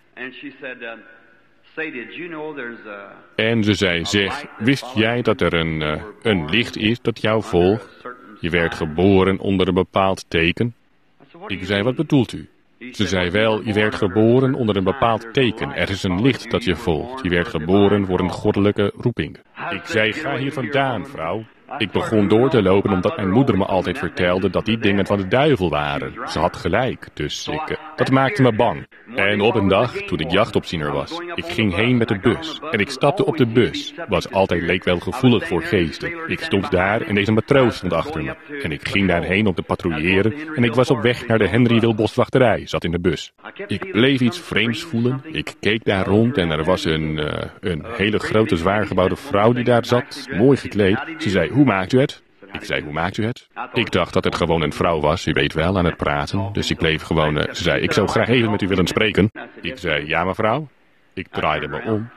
En ze zei, zeg, wist jij dat er een, uh, een licht is dat jou volgt? Je werd geboren onder een bepaald teken. Ik zei, wat bedoelt u? Ze zei wel, je werd geboren onder een bepaald teken. Er is een licht dat je volgt. Je werd geboren voor een goddelijke roeping. Ik zei, ga hier vandaan, vrouw. Ik begon door te lopen omdat mijn moeder me altijd vertelde dat die dingen van de duivel waren. Ze had gelijk, dus ik, uh, dat maakte me bang. En op een dag, toen ik jachtopziener was, ik ging heen met de bus. En ik stapte op de bus. Was altijd leek wel gevoelig voor geesten. Ik stond daar en deze matroos stond achter me. En ik ging daarheen om te patrouilleren en ik was op weg naar de Henryville boswachterij, zat in de bus. Ik bleef iets vreemds voelen. Ik keek daar rond en er was een, uh, een hele grote zwaargebouwde vrouw die daar zat, mooi gekleed. Ze zei, hoe maakt u het? Ik zei, hoe maakt u het? Ik dacht dat het gewoon een vrouw was, u weet wel, aan het praten. Dus ik bleef gewoon, uh, ze zei, ik zou graag even met u willen spreken. Ik zei, ja mevrouw. Ik draaide me om.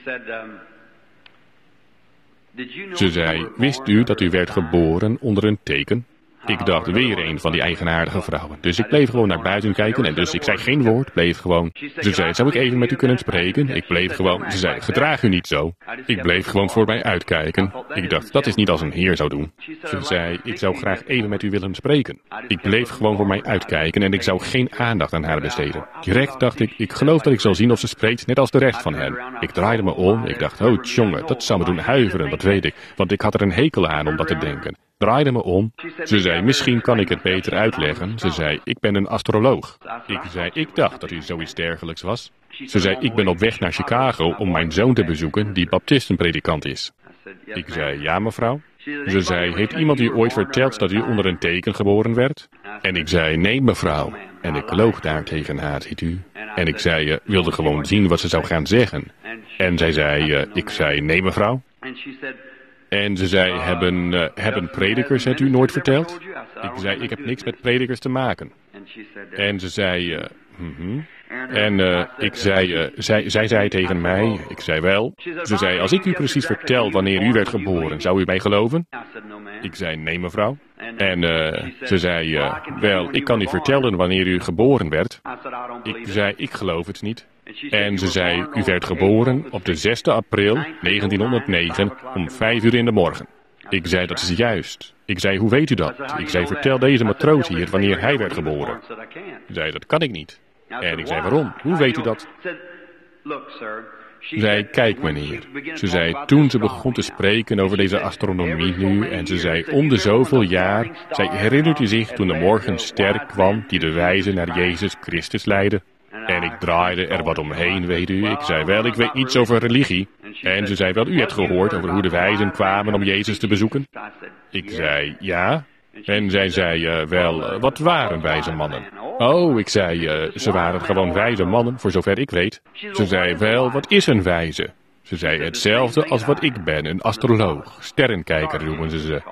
Ze zei, wist u dat u werd geboren onder een teken? Ik dacht, weer een van die eigenaardige vrouwen. Dus ik bleef gewoon naar buiten kijken en dus ik zei geen woord, bleef gewoon. Ze zei, zou ik even met u kunnen spreken? Ik bleef gewoon. Ze zei, gedraag u niet zo. Ik bleef gewoon voor mij uitkijken. Ik dacht, dat is niet als een heer zou doen. Ze zei, ik zou graag even met u willen spreken. Ik bleef gewoon voor mij uitkijken en ik zou geen aandacht aan haar besteden. Direct dacht ik, ik geloof dat ik zal zien of ze spreekt, net als de rest van hen. Ik draaide me om, ik dacht, oh tjonge, dat zou me doen huiveren, dat weet ik. Want ik had er een hekel aan om dat te denken. Draaide me om. Ze zei, misschien kan ik het beter uitleggen. Ze zei, ik ben een astroloog. Ik zei, ik dacht dat u zoiets dergelijks was. Ze zei, ik ben op weg naar Chicago om mijn zoon te bezoeken die baptistenpredikant is. Ik zei, ja mevrouw. Ze zei, heeft iemand u ooit verteld dat u onder een teken geboren werd? En ik zei, nee mevrouw. En ik loog daar tegen haar, ziet u. En ik zei, uh, wilde gewoon zien wat ze zou gaan zeggen. En zij zei, uh, ik zei, nee mevrouw. En ze zei, hebben, uh, hebben predikers het u nooit verteld? Ik zei, ik heb niks met predikers te maken. En ze zei, uh, mm-hmm. En uh, ik zei, uh, zij, zij zei tegen mij, ik zei wel. Ze zei, als ik u precies vertel wanneer u werd geboren, zou u mij geloven? Ik zei, nee mevrouw. En uh, ze zei, uh, wel, ik kan u vertellen wanneer u geboren werd. Ik zei, ik geloof het niet. En ze zei, u werd geboren op de zesde april negentienhonderdnegen om vijf uur in de morgen. Ik zei, dat is juist. Ik zei, hoe weet u dat? Ik zei, vertel deze matroos hier wanneer hij werd geboren. Ze zei, dat kan ik niet. En ik zei, waarom? Hoe weet u dat? Ze zei, kijk meneer. Ze zei, toen ze begon te spreken over deze astronomie nu, en ze zei, om de zoveel jaar, zij herinnert u zich toen de morgenster kwam die de wijze naar Jezus Christus leidde? En ik draaide er wat omheen, weet u. Ik zei, wel, ik weet iets over religie. En ze zei, wel, u hebt gehoord over hoe de wijzen kwamen om Jezus te bezoeken? Ik zei, ja. En zij zei, uh, wel, uh, wat waren wijze mannen? Oh, ik zei, uh, ze waren gewoon wijze mannen, voor zover ik weet. Ze zei, wel, wat is een wijze? Ze zei, hetzelfde als wat ik ben, een astroloog, sterrenkijker noemen ze ze.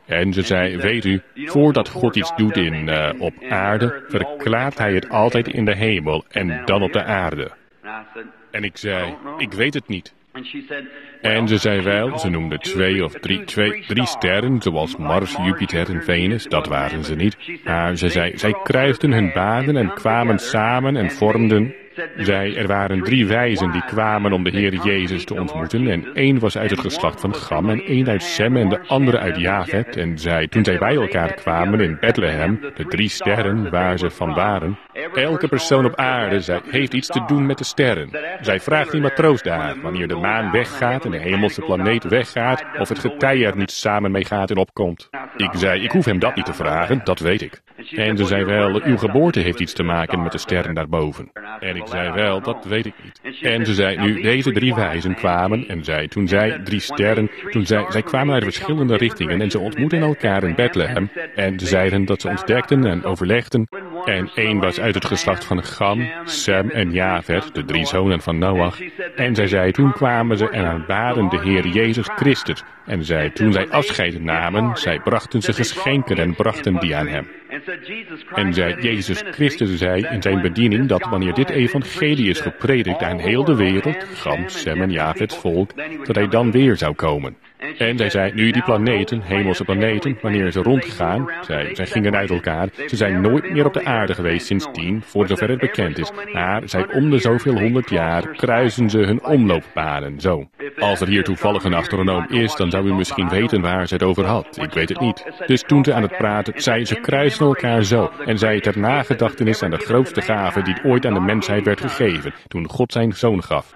En ze zei, weet u, voordat God iets doet in, uh, op aarde, verklaart hij het altijd in de hemel en dan op de aarde. En ik zei, ik weet het niet. En ze zei wel, ze noemde twee of drie, twee, drie sterren, zoals Mars, Jupiter en Venus, dat waren ze niet. Maar ze zei, zij kruisten hun banen en kwamen samen en vormden. Zij, er waren drie wijzen die kwamen om de Heer Jezus te ontmoeten. En één was uit het geslacht van Gam en één uit Sem en de andere uit Jafet. En zij, toen zij bij elkaar kwamen in Bethlehem, de drie sterren waar ze van waren. Elke persoon op aarde, zij heeft iets te doen met de sterren. Zij vraagt die matroos daar, wanneer de maan weggaat en de hemelse planeet weggaat, of het getij er niet samen mee gaat en opkomt. Ik zei, ik hoef hem dat niet te vragen, dat weet ik. En ze zei wel, uw geboorte heeft iets te maken met de sterren daarboven. En ik zei wel, dat weet ik niet. En ze zei, nu deze drie wijzen kwamen, en zij, toen zij, drie sterren, toen zij, zij kwamen uit verschillende richtingen en ze ontmoetten elkaar in Bethlehem. En ze zeiden dat ze ontdekten en overlegden. En één was uit het geslacht van Gam, Sem en Jafet, de drie zonen van Noach. En zij zei, toen kwamen ze en aanbaden de Heer Jezus Christus. En zij, toen zij afscheid namen, zij brachten ze geschenken en brachten die aan hem. En zij, Jezus Christus zei in zijn bediening dat wanneer dit evangelie is gepredikt aan heel de wereld, Gam, Sem en Jafets volk, dat hij dan weer zou komen. En zij zei, nu die planeten, hemelse planeten, wanneer ze rondgaan, zij, zij gingen uit elkaar, ze zijn nooit meer op de aarde geweest sindsdien, voor zover het bekend is, maar zij om de zoveel honderd jaar kruisen ze hun omloopbanen, zo. Als er hier toevallig een astronoom is, dan zou u misschien weten waar ze het over had, ik weet het niet. Dus toen ze aan het praten, zei ze kruisen elkaar zo, en zij ter nagedachtenis aan de grootste gave die ooit aan de mensheid werd gegeven, toen God zijn zoon gaf.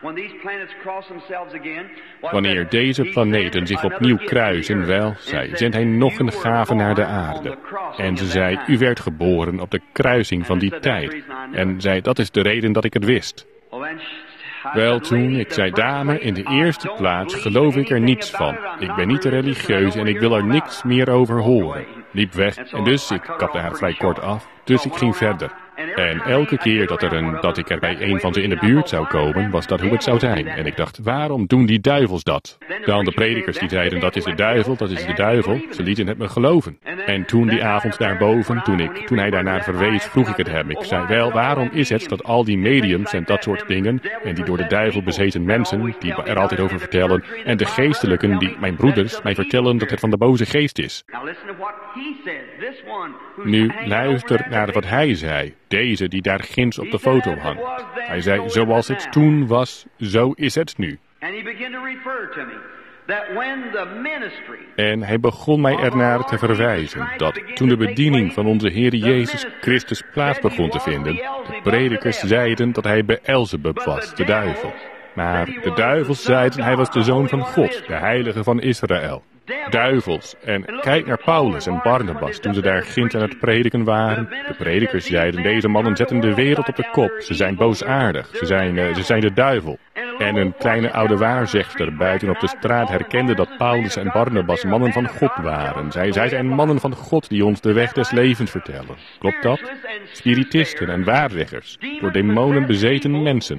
Wanneer deze planeten zich opnieuw kruisen, wel, zij, zendt hij nog een gave naar de aarde. En ze zei, u werd geboren op de kruising van die tijd. En zei, dat is de reden dat ik het wist. Wel toen, ik zei, dame, in de eerste plaats geloof ik er niets van. Ik ben niet religieus en ik wil er niks meer over horen. Liep weg en dus, ik kapte haar vrij kort af, dus ik ging verder. En elke keer dat, er een, dat ik er bij een van ze in de buurt zou komen, was dat hoe het zou zijn. En ik dacht, waarom doen die duivels dat? Dan de predikers die zeiden, dat is de duivel, dat is de duivel. Ze lieten het me geloven. En toen die avond daarboven, toen, ik, toen hij daarnaar verwees, vroeg ik het hem. Ik zei, wel, waarom is het dat al die mediums en dat soort dingen, en die door de duivel bezeten mensen, die er altijd over vertellen, en de geestelijken, die, mijn broeders, mij vertellen dat het van de boze geest is. Nu, luister naar wat hij zei. Deze die daar ginds op de foto hangt. Hij zei, zoals het toen was, zo is het nu. En hij begon mij ernaar te verwijzen dat toen de bediening van onze Heer Jezus Christus plaats begon te vinden, de predikers zeiden dat hij Beelzebub was, de duivel. Maar de duivels zeiden hij was de zoon van God, de heilige van Israël. Duivels. En kijk naar Paulus en Barnabas toen ze daar ginds aan het prediken waren. De predikers zeiden, deze mannen zetten de wereld op de kop. Ze zijn boosaardig. Ze zijn, uh, ze zijn de duivel. En een kleine oude waarzegster buiten op de straat herkende dat Paulus en Barnabas mannen van God waren. Zij, zij zijn mannen van God die ons de weg des levens vertellen. Klopt dat? Spiritisten en waarzeggers. Door demonen bezeten mensen.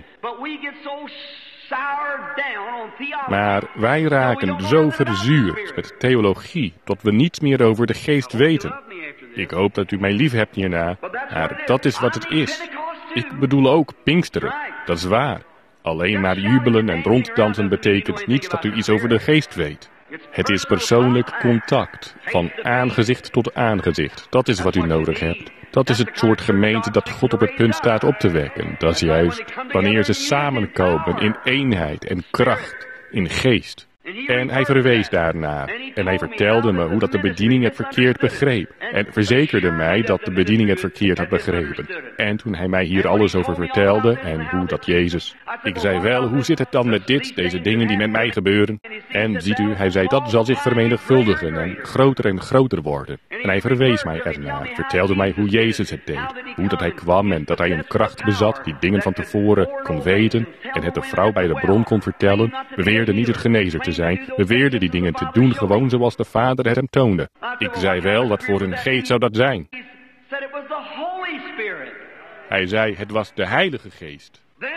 Maar wij raken zo verzuurd met theologie, tot we niets meer over de geest weten. Ik hoop dat u mij lief hebt hierna, maar dat is wat het is. Ik bedoel ook Pinksteren, dat is waar. Alleen maar jubelen en ronddansen betekent niet dat u iets over de geest weet. Het is persoonlijk contact, van aangezicht tot aangezicht. Dat is wat u nodig hebt. Dat is het soort gemeente dat God op het punt staat op te wekken. Dat is juist wanneer ze samenkomen in eenheid en kracht, in geest. En hij verwees daarnaar. En hij vertelde me hoe dat de bediening het verkeerd begreep. En verzekerde mij dat de bediening het verkeerd had begrepen. En toen hij mij hier alles over vertelde en hoe dat Jezus... Ik zei wel, hoe zit het dan met dit, deze dingen die met mij gebeuren? En ziet u, hij zei, dat zal zich vermenigvuldigen en groter en groter worden. En hij verwees mij ernaar, vertelde mij hoe Jezus het deed. Hoe dat hij kwam en dat hij een kracht bezat die dingen van tevoren kon weten. En het de vrouw bij de bron kon vertellen. Beweerde niet het genezer te zijn, beweerde die dingen te doen gewoon zoals de Vader het hem toonde. Ik zei wel, wat voor een geest zou dat zijn? Hij zei, het was de Heilige Geest.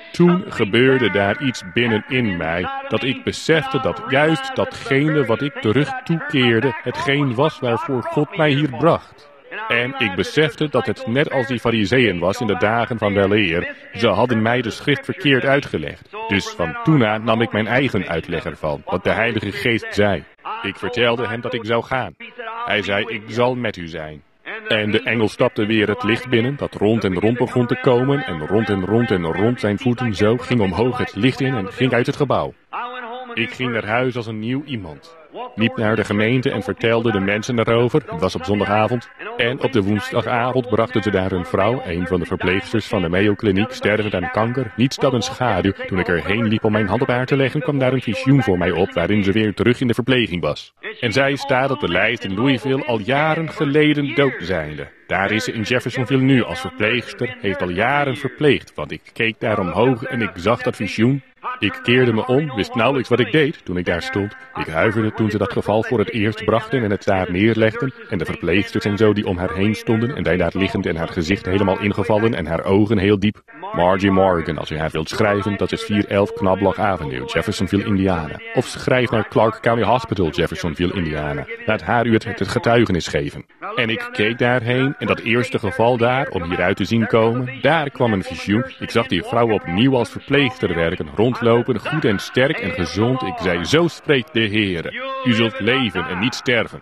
toen gebeurde daar iets binnenin mij, dat ik besefte dat juist datgene wat ik terug toekeerde, hetgeen was waarvoor God mij hier bracht. En ik besefte dat het net als die farizeeën was in de dagen van weleer. Ze hadden mij de schrift verkeerd uitgelegd. Dus van toen aan nam ik mijn eigen uitleg ervan, wat de Heilige Geest zei. Ik vertelde hem dat ik zou gaan. Hij zei, ik zal met u zijn. En de engel stapte weer het licht binnen, dat rond en rond begon te komen, en rond en rond en rond zijn voeten zo ging omhoog het licht in en ging uit het gebouw. Ik ging naar huis als een nieuw iemand. Liep naar de gemeente en vertelde de mensen erover. Het was op zondagavond. En op de woensdagavond brachten ze daar een vrouw, een van de verpleegsters van de Mayo Kliniek, stervend aan kanker. Niets dan een schaduw. Toen ik erheen liep om mijn hand op haar te leggen, kwam daar een visioen voor mij op, waarin ze weer terug in de verpleging was. En zij staat op de lijst in Louisville al jaren geleden dood zijnde. Daar is ze in Jeffersonville nu als verpleegster, heeft al jaren verpleegd, want ik keek daar omhoog en ik zag dat visioen. Ik keerde me om, wist nauwelijks wat ik deed toen ik daar stond. Ik huiverde toen ze dat geval voor het eerst brachten en het daar neerlegden. En de verpleegsters en zo die om haar heen stonden en zij daar liggend en haar gezicht helemaal ingevallen en haar ogen heel diep. Margie Morgan, als u haar wilt schrijven, dat is vier elf Knobloch Avenue, Jeffersonville, Indiana. Of schrijf naar Clark County Hospital, Jeffersonville, Indiana. Laat haar u het, het getuigenis geven. En ik keek daarheen en dat eerste geval daar, om hieruit te zien komen, daar kwam een visioen. Ik zag die vrouw opnieuw als verpleegster werken, rondlopen, goed en sterk en gezond. Ik zei, zo spreekt de Heere. U zult leven en niet sterven.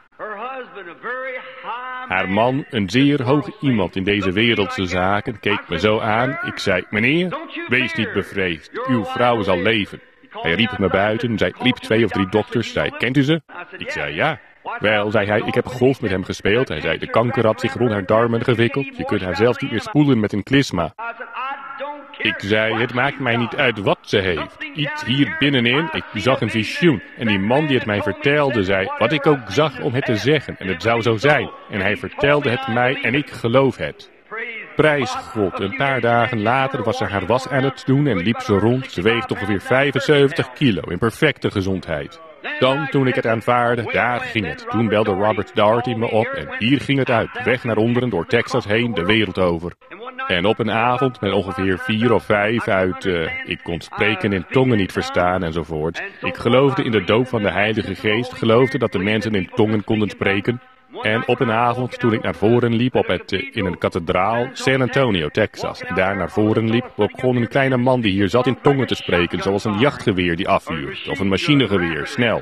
Haar man, een zeer hoog iemand in deze wereldse zaken, keek me zo aan. Ik zei, meneer, wees niet bevreesd. Uw vrouw zal leven. Hij riep me buiten. Zij riep twee of drie dokters. Zei, kent u ze? Ik zei, ja. Wel, zei hij, ik heb golf met hem gespeeld. Hij zei, de kanker had zich rond haar darmen gewikkeld. Je kunt haar zelfs niet meer spoelen met een klisma. Ik zei, het maakt mij niet uit wat ze heeft. Iets hier binnenin, ik zag een visioen. En die man die het mij vertelde, zei, wat ik ook zag om het te zeggen. En het zou zo zijn. En hij vertelde het mij en ik geloof het. Prijs God. Een paar dagen later was ze haar was aan het doen en liep ze rond. Ze weegt ongeveer vijfenzeventig kilo in perfecte gezondheid. Dan, toen ik het aanvaarde, daar ging het. Toen belde Robert Daugherty me op en hier ging het uit. Weg naar onderen, door Texas heen, de wereld over. En op een avond met ongeveer vier of vijf uit, uh, ik kon spreken in tongen niet verstaan enzovoort. Ik geloofde in de doop van de Heilige Geest, geloofde dat de mensen in tongen konden spreken. En op een avond, toen ik naar voren liep op het, uh, in een kathedraal, San Antonio, Texas, en daar naar voren liep, begon een kleine man die hier zat in tongen te spreken, zoals een jachtgeweer die afvuurt, of een machinegeweer, snel.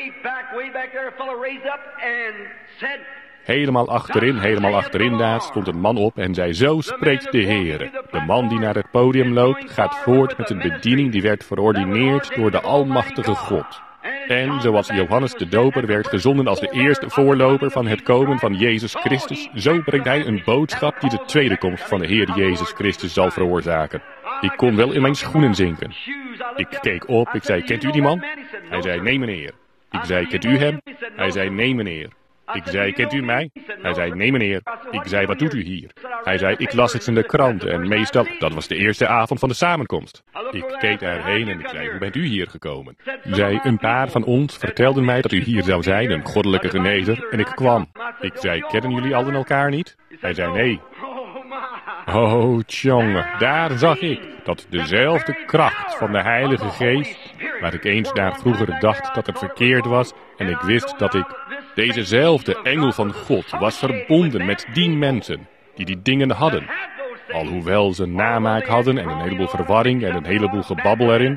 Helemaal achterin, helemaal achterin daar stond een man op en zei, zo spreekt de Heere. De man die naar het podium loopt, gaat voort met een bediening die werd verordineerd door de Almachtige God. En zoals Johannes de Doper werd gezonden als de eerste voorloper van het komen van Jezus Christus, zo brengt hij een boodschap die de tweede komst van de Heer Jezus Christus zal veroorzaken. Ik kon wel in mijn schoenen zinken. Ik keek op, ik zei, kent u die man? Hij zei, nee meneer. Ik zei, kent u hem? Hij zei, nee meneer. Ik zei, kent u mij? Hij zei, nee meneer. Ik zei, wat doet u hier? Hij zei, ik las het in de krant en meestal, dat was de eerste avond van de samenkomst. Ik keek daarheen en ik zei, hoe bent u hier gekomen? Zei, een paar van ons vertelden mij dat u hier zou zijn, een goddelijke genezer, en ik kwam. Ik zei, kennen jullie allen elkaar niet? Hij zei, nee. Oh, tjonge, daar zag ik dat dezelfde kracht van de Heilige Geest, waar ik eens daar vroeger dacht dat het verkeerd was, en ik wist dat ik, dezezelfde engel van God was verbonden met die mensen die die dingen hadden. Alhoewel ze namaak hadden en een heleboel verwarring en een heleboel gebabbel erin.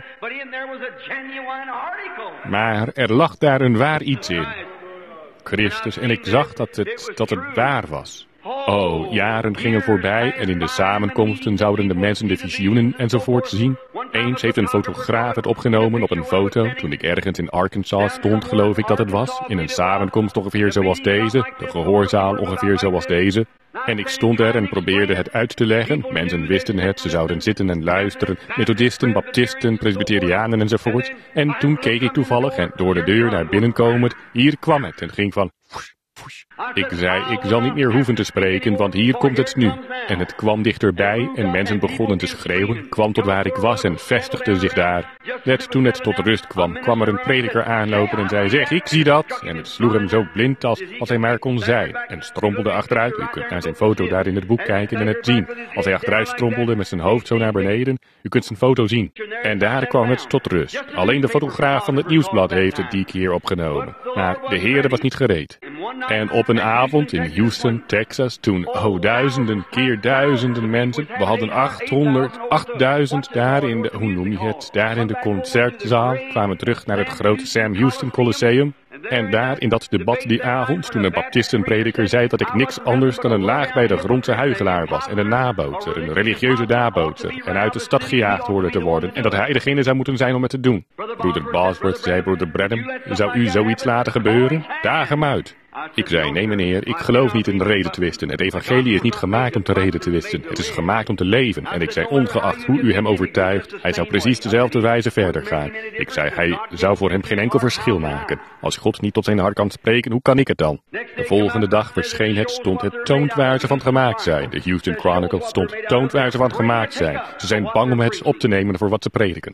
Maar er lag daar een waar iets in. Christus, en ik zag dat het, dat het waar was. Oh, jaren gingen voorbij en in de samenkomsten zouden de mensen de visioenen enzovoort zien. Eens heeft een fotograaf het opgenomen op een foto, toen ik ergens in Arkansas stond, geloof ik dat het was, in een samenkomst ongeveer zoals deze, de gehoorzaal ongeveer zoals deze. En ik stond er en probeerde het uit te leggen. Mensen wisten het, ze zouden zitten en luisteren, methodisten, baptisten, presbyterianen enzovoort. En toen keek ik toevallig en door de deur naar binnen komend, hier kwam het en ging van... Ik zei, ik zal niet meer hoeven te spreken, want hier komt het nu. En het kwam dichterbij en mensen begonnen te schreeuwen, kwam tot waar ik was en vestigde zich daar. Net toen het tot rust kwam, kwam er een prediker aanlopen en zei, zeg, ik zie dat. En het sloeg hem zo blind als, als hij maar kon zijn. En strompelde achteruit. U kunt naar zijn foto daar in het boek kijken en het zien. Als hij achteruit strompelde met zijn hoofd zo naar beneden, u kunt zijn foto zien. En daar kwam het tot rust. Alleen de fotograaf van het nieuwsblad heeft het die keer opgenomen. Maar de Heere was niet gereed. En op een avond in Houston, Texas, toen, oh, duizenden keer duizenden mensen, we hadden achthonderd, achtduizend daar in de, hoe noem je het, daar in de concertzaal, kwamen terug naar het grote Sam Houston Coliseum. En daar in dat debat die avond, toen een baptistenprediker zei dat ik niks anders dan een laag bij de grondse huigelaar was en een nabootser, een religieuze nabootser, en uit de stad gejaagd hoorde te worden, en dat hij degene zou moeten zijn om het te doen. Broeder Bosworth zei, broeder Branham, zou u zoiets laten gebeuren? Daag hem uit. Ik zei, nee meneer, ik geloof niet in redetwisten. Het evangelie is niet gemaakt om te redetwisten. Het is gemaakt om te leven. En ik zei, ongeacht hoe u hem overtuigt, hij zou precies dezelfde wijze verder gaan. Ik zei, hij zou voor hem geen enkel verschil maken. Als God niet tot zijn hart kan spreken, hoe kan ik het dan? De volgende dag verscheen het, stond het toont waar ze van gemaakt zijn. De Houston Chronicle stond toont waar ze van gemaakt zijn. Ze zijn bang om het op te nemen voor wat ze prediken.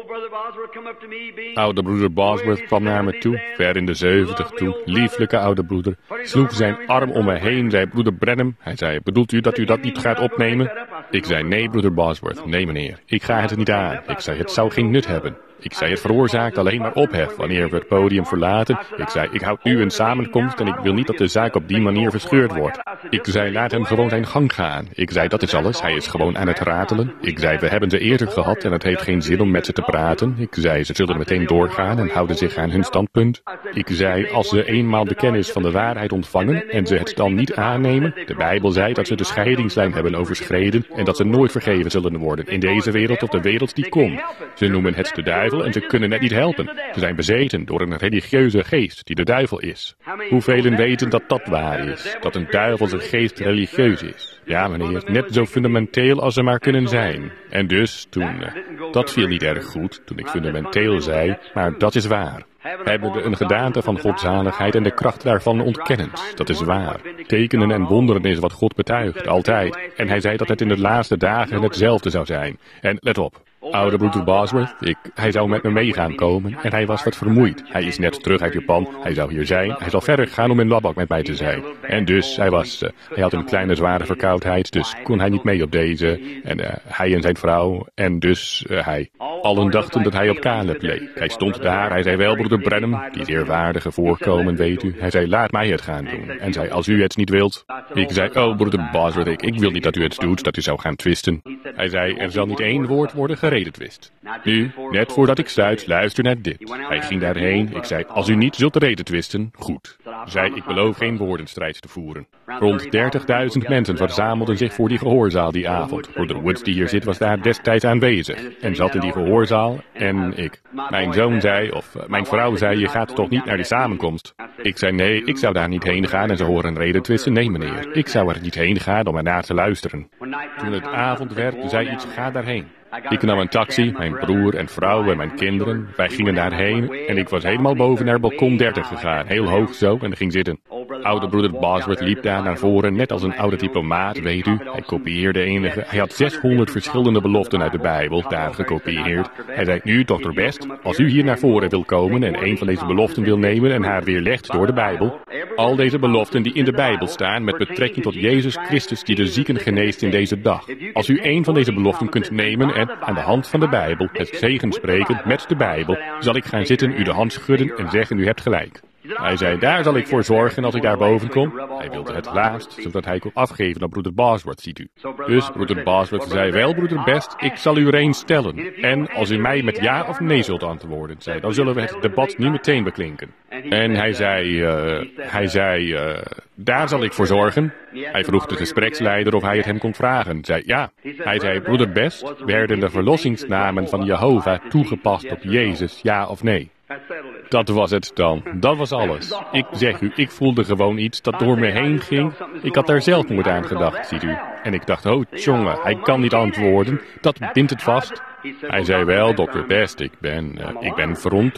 Oude broeder Bosworth kwam naar me toe, ver in de zeventig toen, lieflijke oude broeder, sloeg zijn arm om me heen, zei broeder Branham, hij zei, bedoelt u dat u dat niet gaat opnemen? Ik zei, nee broeder Bosworth, nee meneer, ik ga het niet aan. Ik zei, het zou geen nut hebben. Ik zei, het veroorzaakt alleen maar ophef wanneer we het podium verlaten. Ik zei, ik houd nu een samenkomst en ik wil niet dat de zaak op die manier verscheurd wordt. Ik zei, laat hem gewoon zijn gang gaan. Ik zei, dat is alles, hij is gewoon aan het ratelen. Ik zei, we hebben ze eerder gehad en het heeft geen zin om met ze te praten. Ik zei, ze zullen meteen doorgaan en houden zich aan hun standpunt. Ik zei, als ze eenmaal de kennis van de waarheid ontvangen en ze het dan niet aannemen, de Bijbel zei dat ze de scheidingslijn hebben overschreden en dat ze nooit vergeven zullen worden in deze wereld of de wereld die komt. Ze noemen het de duivel en ze kunnen het niet helpen. Ze zijn bezeten door een religieuze geest die de duivel is. Hoevelen weten dat dat waar is? Dat een duivelse geest religieus is? Ja meneer, net zo fundamenteel als ze maar kunnen zijn. En dus, toen, uh, dat viel niet erg goed, toen ik fundamenteel zei, maar dat is waar. Hebben we een gedaante van godzaligheid en de kracht daarvan ontkennend. Dat is waar. Tekenen en wonderen is wat God betuigt, altijd. En hij zei dat het in de laatste dagen hetzelfde zou zijn. En let op. Oude broeder Bosworth, ik, hij zou met me mee gaan komen en hij was wat vermoeid. Hij is net terug uit Japan, hij zou hier zijn, hij zal verder gaan om in Lubbock met mij te zijn. En dus, hij was, uh, hij had een kleine zware verkoudheid, dus kon hij niet mee op deze. En uh, hij en zijn vrouw, en dus uh, hij. Allen dachten dat hij op Caleb leek. Hij stond daar, hij zei wel broeder Branham, die eerwaardige voorkomen, weet u. Hij zei, laat mij het gaan doen. En zei, als u het niet wilt. Ik zei, oh broeder Bosworth, ik, ik wil niet dat u het doet, dat u zou gaan twisten. Hij zei, er zal niet één woord worden geredetwist. Nu, net voordat ik sluit, luister naar dit. Hij ging daarheen, ik zei, als u niet zult redetwisten, goed. Zei, ik beloof geen woordenstrijd te voeren. Rond dertigduizend mensen verzamelden zich voor die gehoorzaal die avond. Broeder Woods die hier zit was daar destijds aanwezig. En zat in die gehoorzaal en ik. Mijn zoon zei, of uh, mijn vrouw zei, je gaat toch niet naar die samenkomst? Ik zei, nee, ik zou daar niet heen gaan en ze horen redetwisten. Nee meneer, ik zou er niet heen gaan om ernaar te luisteren. Toen het avond werd, zei iets, ga daarheen. Ik nam een taxi, mijn broer en vrouw en mijn kinderen. Wij gingen daarheen en ik was helemaal boven naar balkon dertig gegaan. Heel hoog zo en ging zitten. Oude broeder Bosworth liep daar naar voren, net als een oude diplomaat, weet u. Hij kopieerde enige. Hij had zeshonderd verschillende beloften uit de Bijbel daar gekopieerd. Hij zei, nu, dokter Best, als u hier naar voren wil komen en een van deze beloften wil nemen en haar weerlegt door de Bijbel. Al deze beloften die in de Bijbel staan met betrekking tot Jezus Christus die de zieken geneest in deze dag. Als u een van deze beloften kunt nemen en aan de hand van de Bijbel het zegen spreken met de Bijbel, zal ik gaan zitten, u de hand schudden en zeggen, u hebt gelijk. Hij zei, daar zal ik voor zorgen als ik daar boven kom. Hij wilde het laatst, zodat hij kon afgeven aan broeder Bosworth, ziet u. Dus broeder Bosworth zei, wel broeder Best, ik zal u er een stellen. En als u mij met ja of nee zult antwoorden, zei, dan zullen we het debat nu meteen beklinken. En hij zei, uh, hij zei, uh, daar zal ik voor zorgen. Hij vroeg de gespreksleider of hij het hem kon vragen. Zei, ja. Hij zei, broeder Best, werden de verlossingsnamen van Jehovah toegepast op Jezus, ja of nee? Dat was het dan. Dat was alles. Ik zeg u, ik voelde gewoon iets dat door me heen ging. Ik had daar zelfmoord aan gedacht, ziet u. En ik dacht, oh tjonge, hij kan niet antwoorden. Dat bindt het vast. Hij zei wel, dokter Best, ik ben, uh, ik ben verontrust.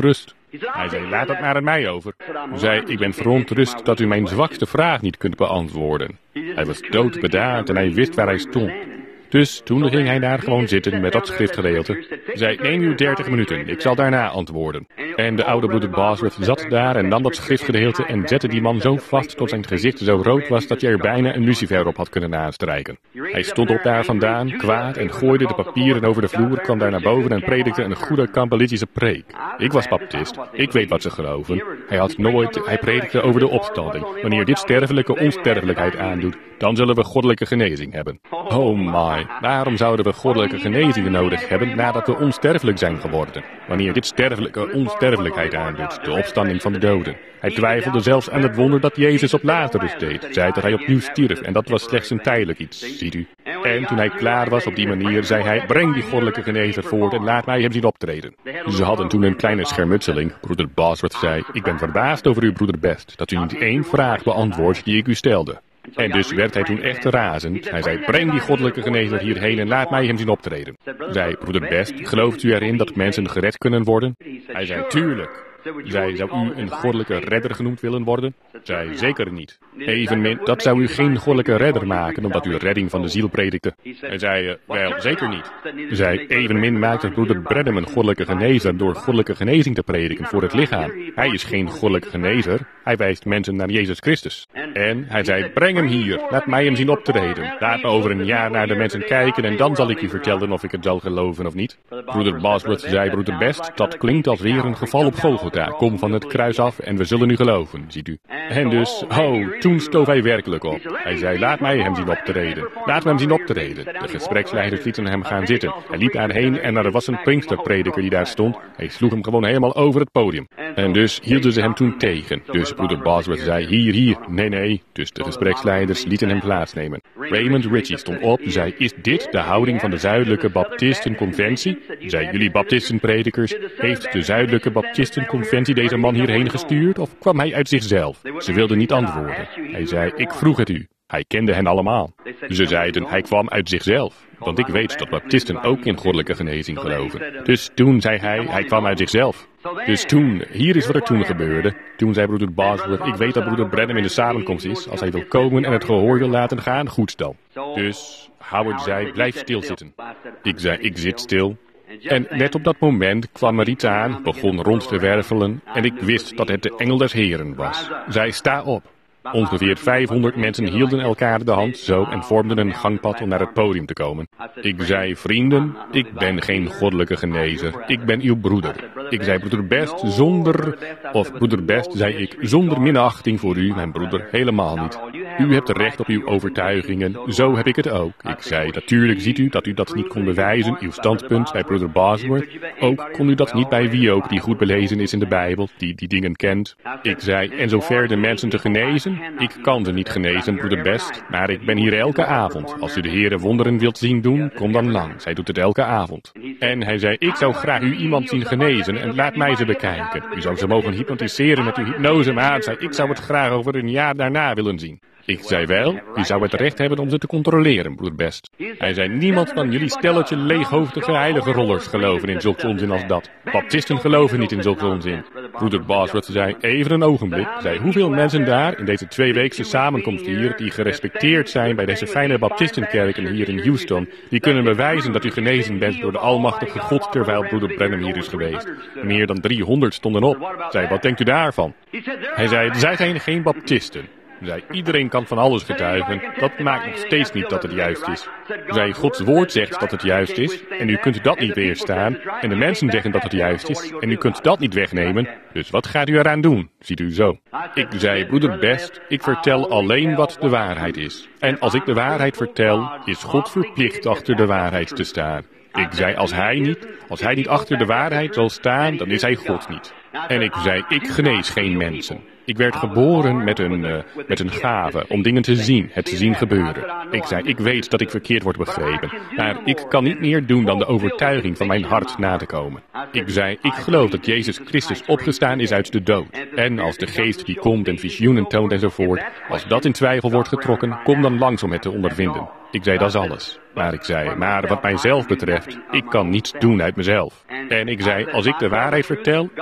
Hij zei, laat het maar aan mij over. Hij zei, ik ben verontrust dat u mijn zwakste vraag niet kunt beantwoorden. Hij was doodbedaard en hij wist waar hij stond. Dus toen ging hij daar gewoon zitten met dat schriftgedeelte. Zei, neem u dertig minuten, ik zal daarna antwoorden. En de oude broeder Bosworth zat daar en nam dat schriftgedeelte en zette die man zo vast tot zijn gezicht zo rood was dat je er bijna een lucifer op had kunnen aanstrijken. Hij stond op daar vandaan, kwaad, en gooide de papieren over de vloer, kwam daar naar boven en predikte een goede kabbalistische preek. Ik was baptist, ik weet wat ze geloven. Hij had nooit, hij predikte over de opstanding. Wanneer dit sterfelijke onsterfelijkheid aandoet, dan zullen we goddelijke genezing hebben. Oh my, waarom zouden we goddelijke genezingen nodig hebben nadat we onsterfelijk zijn geworden? Wanneer dit sterfelijke onsterfelijkheid aandoet, de opstanding van de doden. Hij twijfelde zelfs aan het wonder dat Jezus op Lazarus deed, zei dat hij opnieuw stierf en dat was slechts een tijdelijk iets, ziet u. En toen hij klaar was op die manier, zei hij, breng die goddelijke genezer voort en laat mij hem zien optreden. Ze hadden toen een kleine schermutseling. Broeder Bosworth zei, ik ben verbaasd over uw broeder Best, dat u niet één vraag beantwoordt die ik u stelde. En dus werd hij toen echt razend. Hij zei, breng die goddelijke genezer hierheen en laat mij hem zien optreden. Zei, broeder Best, gelooft u erin dat mensen gered kunnen worden? Hij zei, tuurlijk. Zij, zou u een goddelijke redder genoemd willen worden? Zij, zeker niet. Evenmin, dat zou u geen goddelijke redder maken, omdat u redding van de ziel predikte. Hij zei, wel, zeker niet. Zij, evenmin maakte broeder Branham een goddelijke genezer door goddelijke genezing te prediken voor het lichaam. Hij is geen goddelijke genezer, hij wijst mensen naar Jezus Christus. En hij zei, breng hem hier, laat mij hem zien optreden. Laat me over een jaar naar de mensen kijken en dan zal ik u vertellen of ik het zal geloven of niet. Broeder Bosworth zei, broeder Best, dat klinkt als weer een geval op Golgotha. Kom van het kruis af en we zullen u geloven, ziet u. En dus, oh, toen stoof hij werkelijk op. Hij zei, laat mij hem zien optreden. Laat me hem zien optreden. De gespreksleiders lieten hem gaan zitten. Hij liep daarheen en er was een Pinksterprediker die daar stond. Hij sloeg hem gewoon helemaal over het podium. En dus hielden ze hem toen tegen. Dus broeder Bosworth zei, hier, hier, nee, nee. Dus de gespreksleiders lieten hem plaatsnemen. Raymond Ritchie stond op, zei, is dit de houding van de Zuidelijke Baptistenconventie? Zei, jullie Baptistenpredikers, heeft de Zuidelijke Baptistenconventie deze man hierheen gestuurd of kwam hij uit zichzelf? Ze wilden niet antwoorden. Hij zei, ik vroeg het u. Hij kende hen allemaal. Ze zeiden, hij kwam uit zichzelf. Want ik weet dat baptisten ook in goddelijke genezing geloven. Dus toen zei hij, hij kwam uit zichzelf. Dus toen, hier is wat er toen gebeurde. Toen zei broeder Bosworth, ik weet dat broeder Branham in de samenkomst is. Als hij wil komen en het gehoor wil laten gaan, goed dan. Dus Howard zei, blijf stilzitten. Ik zei, ik zit stil. En net op dat moment kwam er iets aan, begon rond te wervelen en ik wist dat het de engel des Heren was. Zij, sta op. Ongeveer vijfhonderd mensen hielden elkaar de hand zo en vormden een gangpad om naar het podium te komen. Ik zei, vrienden, ik ben geen goddelijke genezer. Ik ben uw broeder. Ik zei, broeder Best, zonder, of broeder Best, zei ik, zonder minachting voor u, mijn broeder, helemaal niet. U hebt recht op uw overtuigingen, zo heb ik het ook. Ik zei, natuurlijk ziet u dat u dat niet kon bewijzen, uw standpunt bij broeder Bosworth. Ook kon u dat niet bij wie ook die goed belezen is in de Bijbel, die die dingen kent. Ik zei, en zover de mensen te genezen, ik kan ze niet genezen, broeder Best, maar ik ben hier elke avond. Als u de Heere wonderen wilt zien doen, kom dan langs. Hij doet het elke avond. En hij zei, ik zou graag u iemand zien genezen en laat mij ze bekijken. U zou ze mogen hypnotiseren met uw hypnose, maar zei, ik zou het graag over een jaar daarna willen zien. Ik zei wel, u zou het recht hebben om ze te controleren, broeder Best. Hij zei, niemand van jullie stelletje leeghoofdige heilige rollers geloven in zulke onzin als dat. Baptisten geloven niet in zulke onzin. Broeder Bosworth zei, even een ogenblik, zei, hoeveel mensen daar in deze tweeweekse samenkomst hier, die gerespecteerd zijn bij deze fijne baptistenkerken hier in Houston, die kunnen bewijzen dat u genezen bent door de almachtige God terwijl broeder Branham hier is geweest. Meer dan driehonderd stonden op. Zei, wat denkt u daarvan? Hij zei, zij zijn geen baptisten. Zei, iedereen kan van alles getuigen, dat maakt nog steeds niet dat het juist is. Zei, Gods woord zegt dat het juist is, en u kunt dat niet weerstaan, en de mensen zeggen dat het juist is, en u kunt dat niet wegnemen, dus wat gaat u eraan doen, ziet u zo. Ik zei, broeder Best, ik vertel alleen wat de waarheid is. En als ik de waarheid vertel, is God verplicht achter de waarheid te staan. Ik zei, als hij niet, als hij niet achter de waarheid zal staan, dan is hij God niet. En ik zei, ik genees geen mensen. Ik werd geboren met een, uh, met een gave om dingen te zien, het te zien gebeuren. Ik zei, ik weet dat ik verkeerd word begrepen, maar ik kan niet meer doen dan de overtuiging van mijn hart na te komen. Ik zei, ik geloof dat Jezus Christus opgestaan is uit de dood. En als de geest die komt en visioenen toont enzovoort, als dat in twijfel wordt getrokken, kom dan langs om het te ondervinden. Ik zei, dat is alles. Maar ik zei, maar wat mijzelf betreft, ik kan niets doen uit mezelf. En ik zei, als ik de waarheid vertel, is God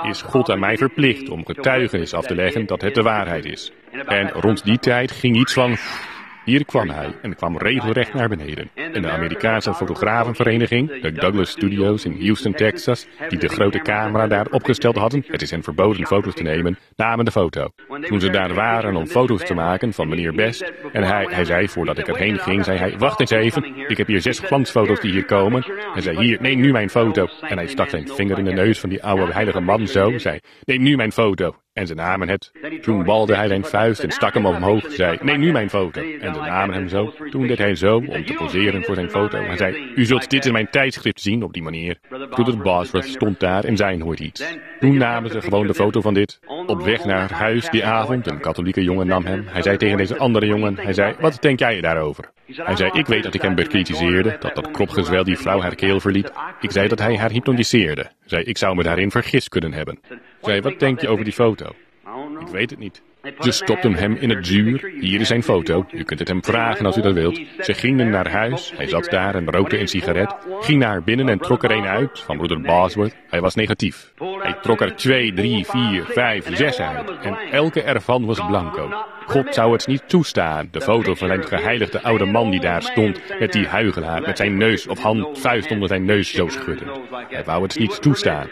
wereld aan mij verplicht om getuigenis af te leggen dat het de waarheid is. En rond die tijd ging iets van... Hier kwam hij en kwam regelrecht naar beneden. En de Amerikaanse fotografenvereniging, de Douglas Studios in Houston, Texas, die de grote camera daar opgesteld hadden, het is hen verboden foto's te nemen, namen de foto. Toen ze daar waren om foto's te maken van meneer Best, en hij, hij zei, voordat ik erheen ging, zei hij, wacht eens even, ik heb hier zes glansfoto's die hier komen. Hij zei, hier, neem nu mijn foto. En hij stak zijn vinger in de neus van die oude heilige man zo, zei, neem nu mijn foto. En ze namen het. Toen balde hij zijn vuist en stak hem omhoog, zei, neem nu mijn foto. En ze namen hem zo. Toen deed hij zo, om te poseren voor zijn foto. Hij zei, u zult dit in mijn tijdschrift zien op die manier. Broeder Bosworth stond daar en zei nooit iets. Toen namen ze gewoon de foto van dit. Op weg naar huis die avond, een katholieke jongen nam hem. Hij zei tegen deze andere jongen, hij zei, wat denk jij daarover? Hij zei, ik weet dat ik hem bekritiseerde, dat dat kropgezwel die vrouw haar keel verliet. Ik zei dat hij haar hypnotiseerde. Hij zei, ik zou me daarin vergist kunnen hebben. Hij zei, wat denk je over die foto? Ik weet het niet. Ze stopten hem in het zuur. Hier is zijn foto. U kunt het hem vragen als u dat wilt. Ze gingen naar huis. Hij zat daar en rookte een sigaret. Ging naar binnen en trok er een uit van broeder Bosworth. Hij was negatief. Hij trok er twee, drie, vier, vijf, zes uit. En elke ervan was blanco. God zou het niet toestaan. De foto van zijn geheiligde oude man die daar stond, met die huigelaar, met zijn neus of hand, vuist onder zijn neus zo schudden. Hij wou het niet toestaan.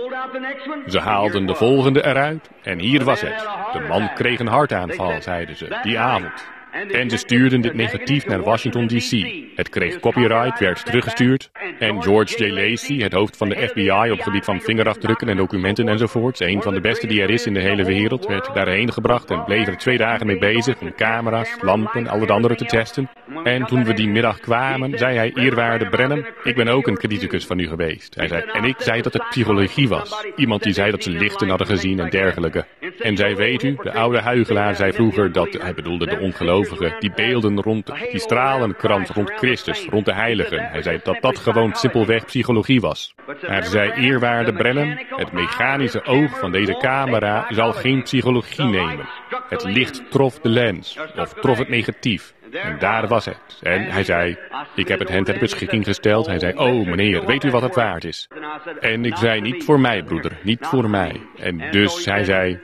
Ze haalden de volgende eruit en hier was het. De man kreeg een hartaanval, zeiden ze, die avond. En ze stuurden dit negatief naar Washington D C. Het kreeg copyright, werd teruggestuurd. En George J. Lacey, het hoofd van de F B I op gebied van vingerafdrukken en documenten enzovoorts, een van de beste die er is in de hele wereld, werd daarheen gebracht en bleef er twee dagen mee bezig om camera's, lampen, al het andere te testen. En toen we die middag kwamen, zei hij, eerwaarde Brenham, ik ben ook een criticus van u geweest. Hij zei, en ik zei dat het psychologie was. Iemand die zei dat ze lichten hadden gezien en dergelijke. En zij weet u, de oude huigelaar zei vroeger dat, hij bedoelde de ongelovigen, die beelden rond, die stralenkrans rond Christus, rond de heiligen. Hij zei dat dat gewoon simpelweg psychologie was. Maar zei, eerwaarde Brenham, het mechanische oog van deze camera zal geen psychologie nemen. Het licht trof de lens, of trof het negatief. En daar was het. En hij zei, ik heb het hen ter beschikking gesteld. Hij zei, oh meneer, weet u wat het waard is? En ik zei, niet voor mij broeder, niet voor mij. En dus hij zei,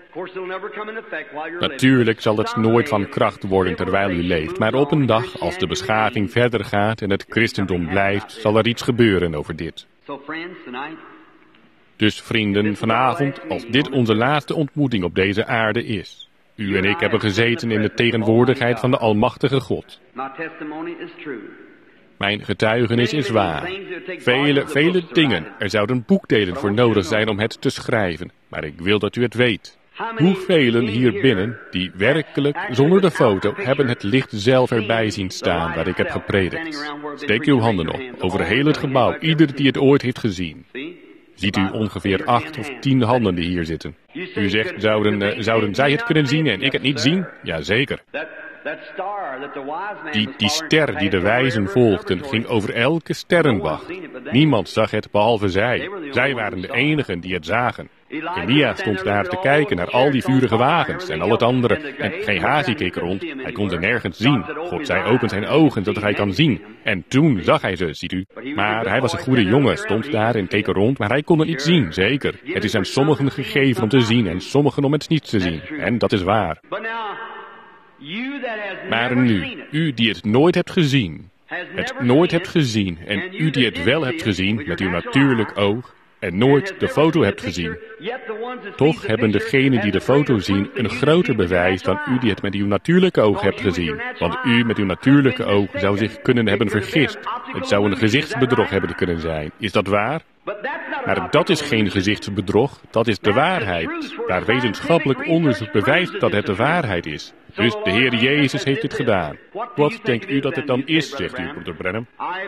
natuurlijk zal het nooit van kracht worden terwijl u leeft. Maar op een dag, als de beschaving verder gaat en het christendom blijft, zal er iets gebeuren over dit. Dus vrienden, vanavond, als dit onze laatste ontmoeting op deze aarde is. U en ik hebben gezeten in de tegenwoordigheid van de Almachtige God. Mijn getuigenis is waar. Vele, vele dingen. Er zouden boekdelen voor nodig zijn om het te schrijven. Maar ik wil dat u het weet. Hoevelen hier binnen, die werkelijk, zonder de foto, hebben het licht zelf erbij zien staan waar ik heb gepredikt. Steek uw handen op, over heel het gebouw, ieder die het ooit heeft gezien. Ziet u ongeveer acht of tien handen die hier zitten. U zegt, zouden, uh, zouden zij het kunnen zien en ik het niet zien? Jazeker. Die, die ster die de wijzen volgden, ging over elke sterrenwacht. Niemand zag het behalve zij. Zij waren de enigen die het zagen. Elia stond daar te kijken naar al die vurige wagens en al het andere. En Gehazi keek rond. Hij kon ze nergens zien. God zei, open zijn ogen, zodat hij kan zien. En toen zag hij ze, ziet u. Maar hij was een goede jongen, stond daar en keek rond, maar hij kon het niet zien, zeker. Het is aan sommigen gegeven om te zien en sommigen om het niet te zien. En dat is waar. Maar nu, u die het nooit hebt gezien, het nooit hebt gezien, en u die het wel hebt gezien met uw natuurlijk oog, en nooit de foto hebt gezien. Toch hebben degenen die de foto zien een groter bewijs dan u die het met uw natuurlijke oog hebt gezien. Want u met uw natuurlijke oog zou zich kunnen hebben vergist. Het zou een gezichtsbedrog hebben kunnen zijn. Is dat waar? Maar dat is geen gezichtsbedrog, dat is de waarheid. Waar wetenschappelijk onderzoek bewijst dat het de waarheid is. Dus de Heer Jezus heeft dit gedaan. Wat denkt u dat het dan is, zegt u, broeder Brenham?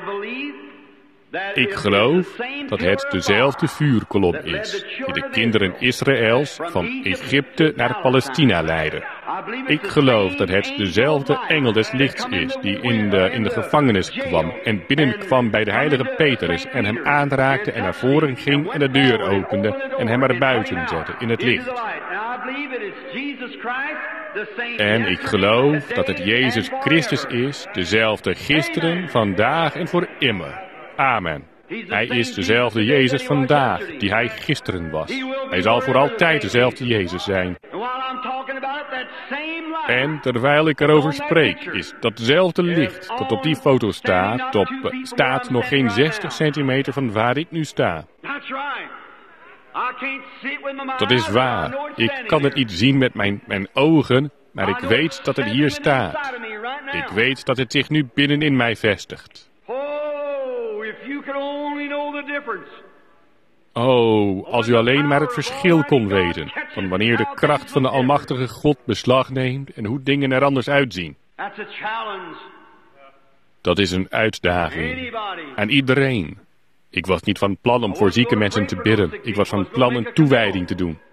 Ik geloof dat het dezelfde vuurkolom is die de kinderen Israëls van Egypte naar Palestina leidde. Ik geloof dat het dezelfde engel des lichts is die in de, in de gevangenis kwam en binnenkwam bij de heilige Petrus en hem aanraakte en naar voren ging en de deur opende en hem er buiten zette in het licht. En ik geloof dat het Jezus Christus is, dezelfde gisteren, vandaag en voor immer. Amen. Hij is dezelfde Jezus vandaag die hij gisteren was. Hij zal voor altijd dezelfde Jezus zijn. En terwijl ik erover spreek, is datzelfde licht dat op die foto staat, op, staat nog geen zestig centimeter van waar ik nu sta. Dat is waar. Ik kan het niet zien met mijn, mijn ogen, maar ik weet dat het hier staat. Ik weet dat het zich nu binnenin mij vestigt. Oh, als u alleen maar het verschil kon weten van wanneer de kracht van de Almachtige God beslag neemt en hoe dingen er anders uitzien. Dat is een uitdaging aan iedereen. Ik was niet van plan om voor zieke mensen te bidden. Ik was van plan een toewijding te doen.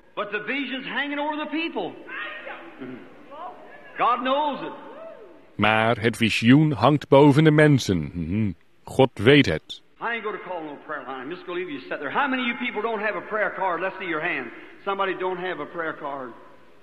Maar het visioen hangt boven de mensen. God weet het. I ain't going to call no prayer line. I'm just going to leave you sit there. How many of you people don't have a prayer card? Let's see your hand. Somebody don't have a prayer card.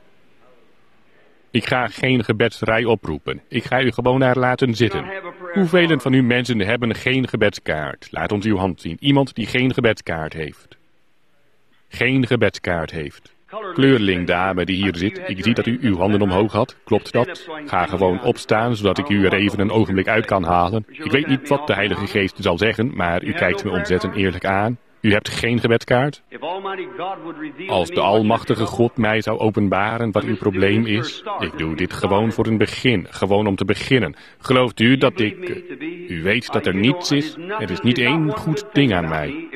Ik ga geen gebedsrij oproepen. Ik ga u gewoon daar laten zitten. Hoeveel van u mensen hebben geen gebedskaart? Laat ons uw hand zien. Iemand die geen gebedskaart heeft. Geen gebedskaart heeft. Kleurling dame die hier zit, ik zie dat u uw handen omhoog had. Klopt dat? Ga gewoon opstaan, zodat ik u er even een ogenblik uit kan halen. Ik weet niet wat de Heilige Geest zal zeggen, maar u kijkt me ontzettend eerlijk aan. U hebt geen gebedskaart? Als de Almachtige God mij zou openbaren wat uw probleem is, ik doe dit gewoon voor een begin, gewoon om te beginnen. Gelooft u dat ik... U weet dat er niets is, er is niet één goed ding aan mij.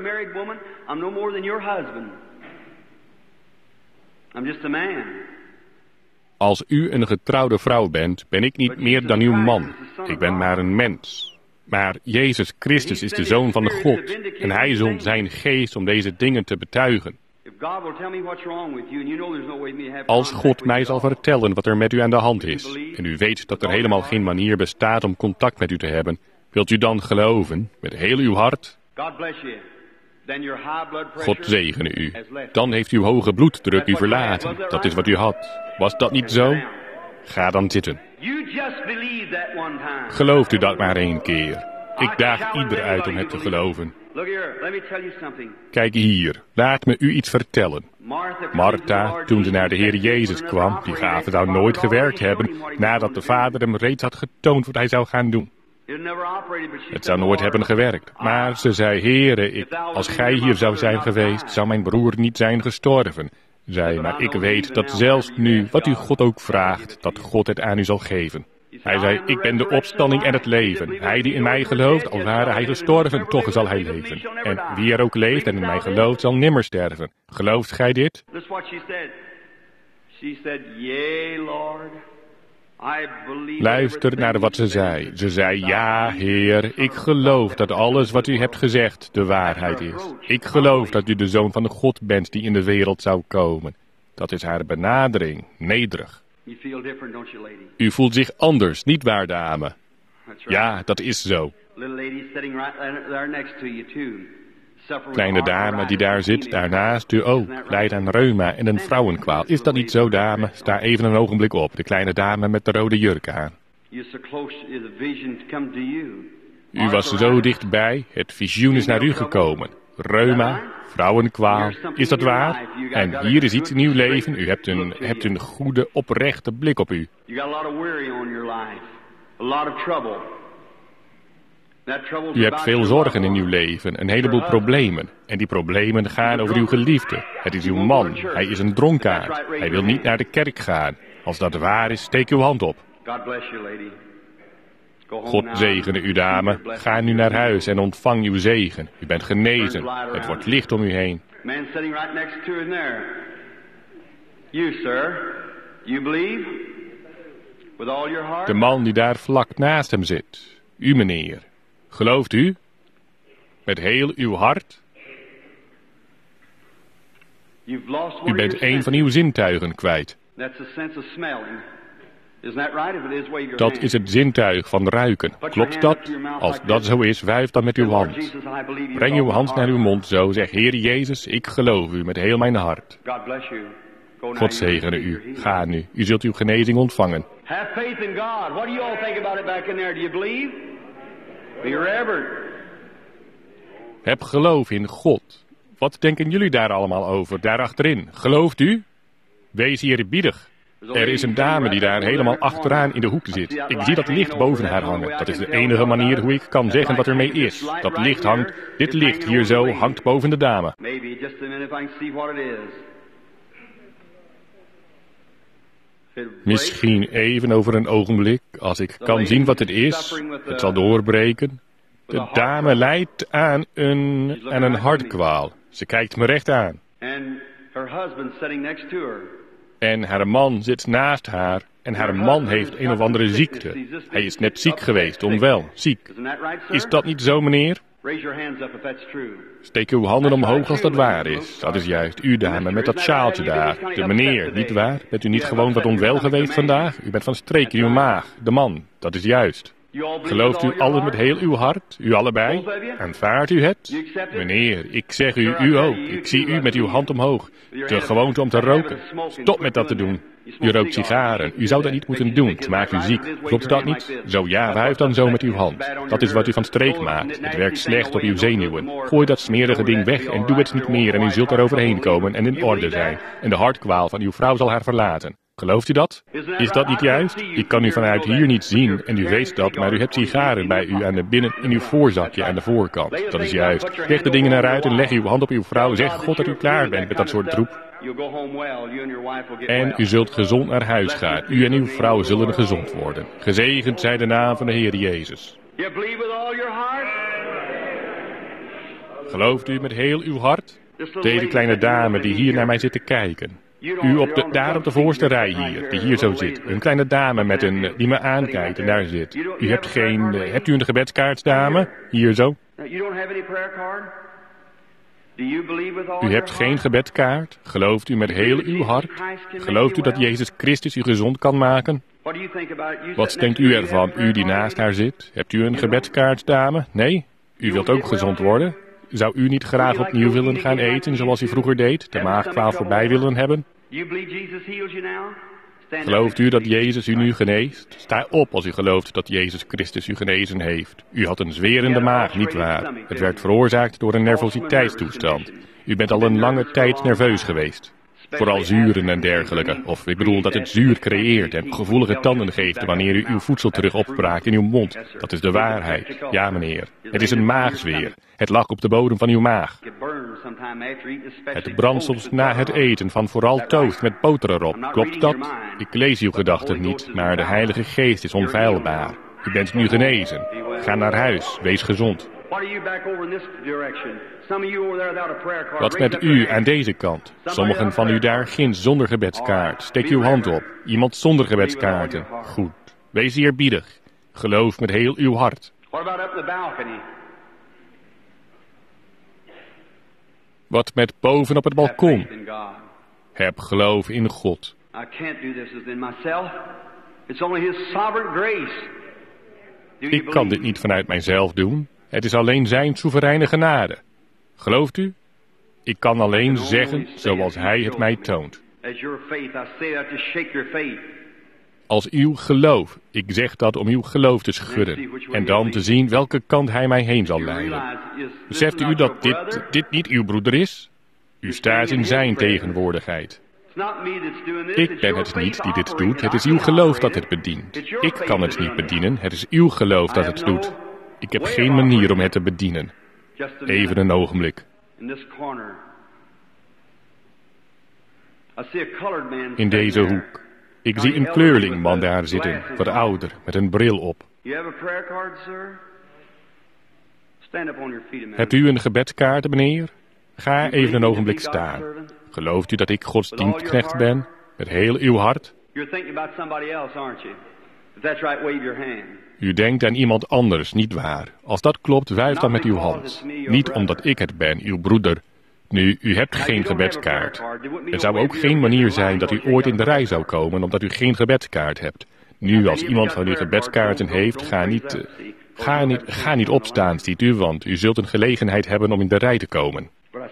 I'm just a man. Als u een getrouwde vrouw bent, ben ik niet meer dan uw man. Ik ben maar een mens. Maar Jezus Christus is de Zoon van de God. En Hij zond zijn geest om deze dingen te betuigen. Als God mij zal vertellen wat er met u aan de hand is, en u weet dat er helemaal geen manier bestaat om contact met u te hebben, wilt u dan geloven, met heel uw hart? God zegene u. Dan heeft uw hoge bloeddruk u verlaten. Dat is wat u had. Was dat niet zo? Ga dan zitten. Gelooft u dat maar één keer. Ik daag ieder uit om het te geloven. Kijk hier, laat me u iets vertellen. Martha, toen ze naar de Heer Jezus kwam, die gave zou nooit gewerkt hebben nadat de Vader hem reeds had getoond wat hij zou gaan doen. Het zou nooit hebben gewerkt. Maar ze zei, Heere, ik, als gij hier zou zijn geweest, zou mijn broer niet zijn gestorven. Zei, maar ik weet dat zelfs nu, wat u God ook vraagt, dat God het aan u zal geven. Hij zei, ik ben de opstanding en het leven. Hij die in mij gelooft, al ware hij gestorven, toch zal hij leven. En wie er ook leeft en in mij gelooft, zal nimmer sterven. Gelooft gij dit? Luister naar wat ze zei. Ze zei, ja, Heer, ik geloof dat alles wat u hebt gezegd de waarheid is. Ik geloof dat u de Zoon van de God bent die in de wereld zou komen. Dat is haar benadering, nederig. U voelt zich anders, niet waar, dame? Ja, dat is zo. Kleine dame die daar zit, daarnaast u ook, lijdt aan reuma en een vrouwenkwaal. Is dat niet zo, dame? Sta even een ogenblik op, de kleine dame met de rode jurk aan. U was zo dichtbij, het visioen is naar u gekomen. Reuma, vrouwenkwaal, is dat waar? En hier is iets in uw leven, u hebt een, hebt een goede, oprechte blik op u. U hebt veel zorgen in uw leven, een heleboel problemen. En die problemen gaan over uw geliefde. Het is uw man, hij is een dronkaard. Hij wil niet naar de kerk gaan. Als dat waar is, steek uw hand op. God zegene u, dame. Ga nu naar huis en ontvang uw zegen. U bent genezen. Het wordt licht om u heen. De man die daar vlak naast hem zit. U, meneer. Gelooft u? Met heel uw hart? U bent een van uw zintuigen kwijt. Dat is het zintuig van ruiken. Klopt dat? Als dat zo is, wuif dan met uw hand. Breng uw hand naar uw mond zo. Zeg, Heer Jezus, ik geloof u met heel mijn hart. God zegene u. Ga nu. U zult uw genezing ontvangen. Have faith in God. What do you all think about it back in there? Do you believe? Be reverent. Heb geloof in God. Wat denken jullie daar allemaal over, daar achterin? Gelooft u? Wees eerbiedig. Er is een dame die daar helemaal achteraan in de hoek zit. Ik zie dat licht boven haar hangen. Dat is de enige manier hoe ik kan zeggen wat er mee is. Dat licht hangt, dit licht hier zo, hangt boven de dame. Misschien even over een ogenblik, als ik kan zien wat het is. Het zal doorbreken. De dame lijdt aan een, aan een hartkwaal. Ze kijkt me recht aan. En haar man zit naast haar. En haar man heeft een of andere ziekte. Hij is net ziek geweest, onwel, ziek. Is dat niet zo, meneer? Steek uw handen omhoog als dat waar is. Dat is juist, u dame met dat sjaaltje daar. De meneer, niet waar? Bent u niet gewoon wat onwel geweest vandaag? U bent van streek in uw maag. De man, dat is juist. Gelooft u allen met heel uw hart? U allebei? Aanvaardt u het? Meneer, ik zeg u, u ook. Ik zie u met uw hand omhoog. De gewoonte om te roken. Stop met dat te doen. U rookt sigaren. U zou dat niet moeten doen. Het maakt u ziek. Klopt dat niet? Zo ja, wuif dan zo met uw hand. Dat is wat u van streek maakt. Het werkt slecht op uw zenuwen. Gooi dat smerige ding weg en doe het niet meer en u zult er overheen komen en in orde zijn. En de hartkwaal van uw vrouw zal haar verlaten. Gelooft u dat? Is dat niet juist? Ik kan u vanuit hier niet zien en u weet dat, maar u hebt sigaren bij u aan de binnen in uw voorzakje aan de voorkant. Dat is juist. Leg de dingen eruit en leg uw hand op uw vrouw. Zeg God dat u klaar bent met dat soort troep. En u zult gezond naar huis gaan. U en uw vrouw zullen gezond worden. Gezegend zij de naam van de Heer Jezus. Gelooft u met heel uw hart? Deze kleine dame die hier naar mij zit te kijken. U op de, daar op de voorste rij hier, die hier zo zit. Een kleine dame met een, die me aankijkt en daar zit. U hebt geen, uh, hebt u een gebedskaart, dame? Hier zo. U hebt geen gebedskaart? Gelooft u met heel uw hart? Gelooft u dat Jezus Christus u gezond kan maken? Wat denkt u ervan, u die naast haar zit? Hebt u een gebedskaart, dame? Nee? U wilt ook gezond worden? Zou u niet graag opnieuw willen gaan eten zoals u vroeger deed? De maagkwaal voorbij willen hebben? Gelooft u dat Jezus u nu geneest? Sta op als u gelooft dat Jezus Christus u genezen heeft. U had een zwerende maag, nietwaar? Het werd veroorzaakt door een nervositeitstoestand. U bent al een lange tijd nerveus geweest. Vooral zuren en dergelijke. Of ik bedoel dat het zuur creëert en gevoelige tanden geeft wanneer u uw voedsel terug opbraakt in uw mond. Dat is de waarheid. Ja, meneer. Het is een maagzweer. Het lag op de bodem van uw maag. Het brandt soms na het eten van vooral toast met boter erop. Klopt dat? Ik lees uw gedachten niet, maar de Heilige Geest is onfeilbaar. U bent nu genezen. Ga naar huis. Wees gezond. Wat met u aan deze kant? Sommigen van u daar ginds zonder gebedskaart. Steek uw hand op. Iemand zonder gebedskaarten. Goed. Wees eerbiedig. Geloof met heel uw hart. Wat met boven op het balkon? Heb geloof in God. Ik kan dit niet vanuit mijzelf doen. Het is alleen zijn soevereine genade. Gelooft u? Ik kan alleen zeggen zoals hij het mij toont. Als uw geloof, ik zeg dat om uw geloof te schudden en dan te zien welke kant hij mij heen zal leiden. Beseft u dat dit, dit niet uw broeder is? U staat in zijn tegenwoordigheid. Ik ben het niet die dit doet, het is uw geloof dat het bedient. Ik kan het niet bedienen, het is uw geloof dat het doet. Ik heb geen manier om het te bedienen. Even een ogenblik. In deze hoek. Ik zie een kleurlingman daar zitten, wat ouder, met een bril op. Hebt u een gebedskaart, meneer? Ga even een ogenblik staan. Gelooft u dat ik Gods dienstknecht ben? Met heel uw hart? U denkt aan iemand anders, niet waar? Als dat klopt, wuif dan met uw hand. Niet omdat ik het ben, uw broeder. Nu, u hebt geen gebedskaart. Er zou ook geen manier zijn dat u ooit in de rij zou komen omdat u geen gebedskaart hebt. Nu, als iemand van u gebedskaarten heeft, ga niet, uh, ga niet, ga niet opstaan, ziet u, want u zult een gelegenheid hebben om in de rij te komen.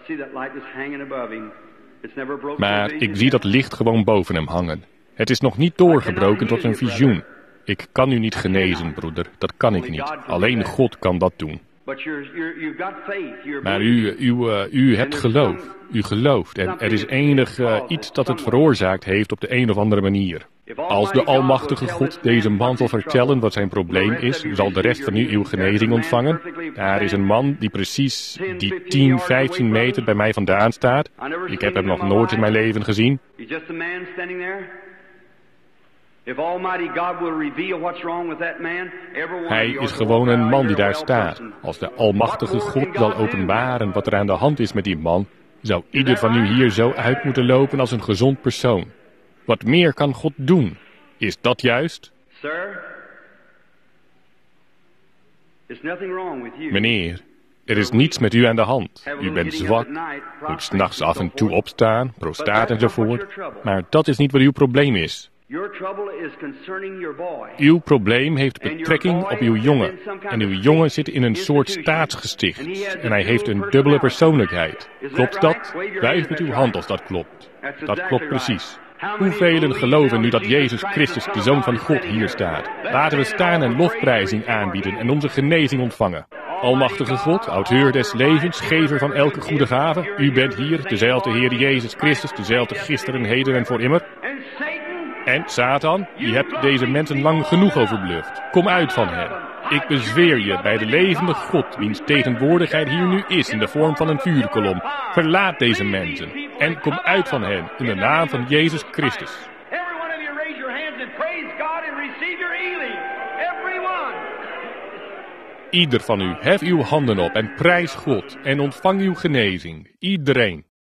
Maar ik zie dat licht gewoon boven hem hangen. Het is nog niet doorgebroken tot een visioen. Ik kan u niet genezen, broeder. Dat kan ik niet. Alleen God kan dat doen. But you're, you're, you've got faith. You're Maar u, u, uh, u hebt geloof. U gelooft. En er is enig uh, iets dat het veroorzaakt heeft op de een of andere manier. Als de Almachtige God deze man zal vertellen wat zijn probleem is, zal de rest van u uw genezing ontvangen. Daar is een man die precies die tien, vijftien meter bij mij vandaan staat. Ik heb hem nog nooit in mijn leven gezien. Hij is gewoon een man die daar staat. Als de Almachtige God zal openbaren wat er aan de hand is met die man, zou ieder van u hier zo uit moeten lopen als een gezond persoon. Wat meer kan God doen? Is dat juist? Meneer, er is niets met u aan de hand. U bent zwak, moet 's nachts af en toe opstaan, prostaat enzovoort. Maar dat is niet wat uw probleem is. Uw probleem heeft betrekking op uw jongen. En uw jongen zit in een soort staatsgesticht. En hij heeft een dubbele persoonlijkheid. Klopt dat? Wuif met uw hand als dat klopt. Dat klopt precies. Hoevelen geloven nu dat Jezus Christus, de Zoon van God, hier staat? Laten we staan en lofprijzing aanbieden en onze genezing ontvangen. Almachtige God, auteur des levens, gever van elke goede gave. U bent hier, dezelfde Heer Jezus Christus, dezelfde gisteren, heden en voor immer. En Satan, je hebt deze mensen lang genoeg overbluft. Kom uit van hen. Ik bezweer je bij de levende God, wiens tegenwoordigheid hier nu is in de vorm van een vuurkolom. Verlaat deze mensen en kom uit van hen in de naam van Jezus Christus. Ieder van u, hef uw handen op en prijs God en ontvang uw genezing. Iedereen.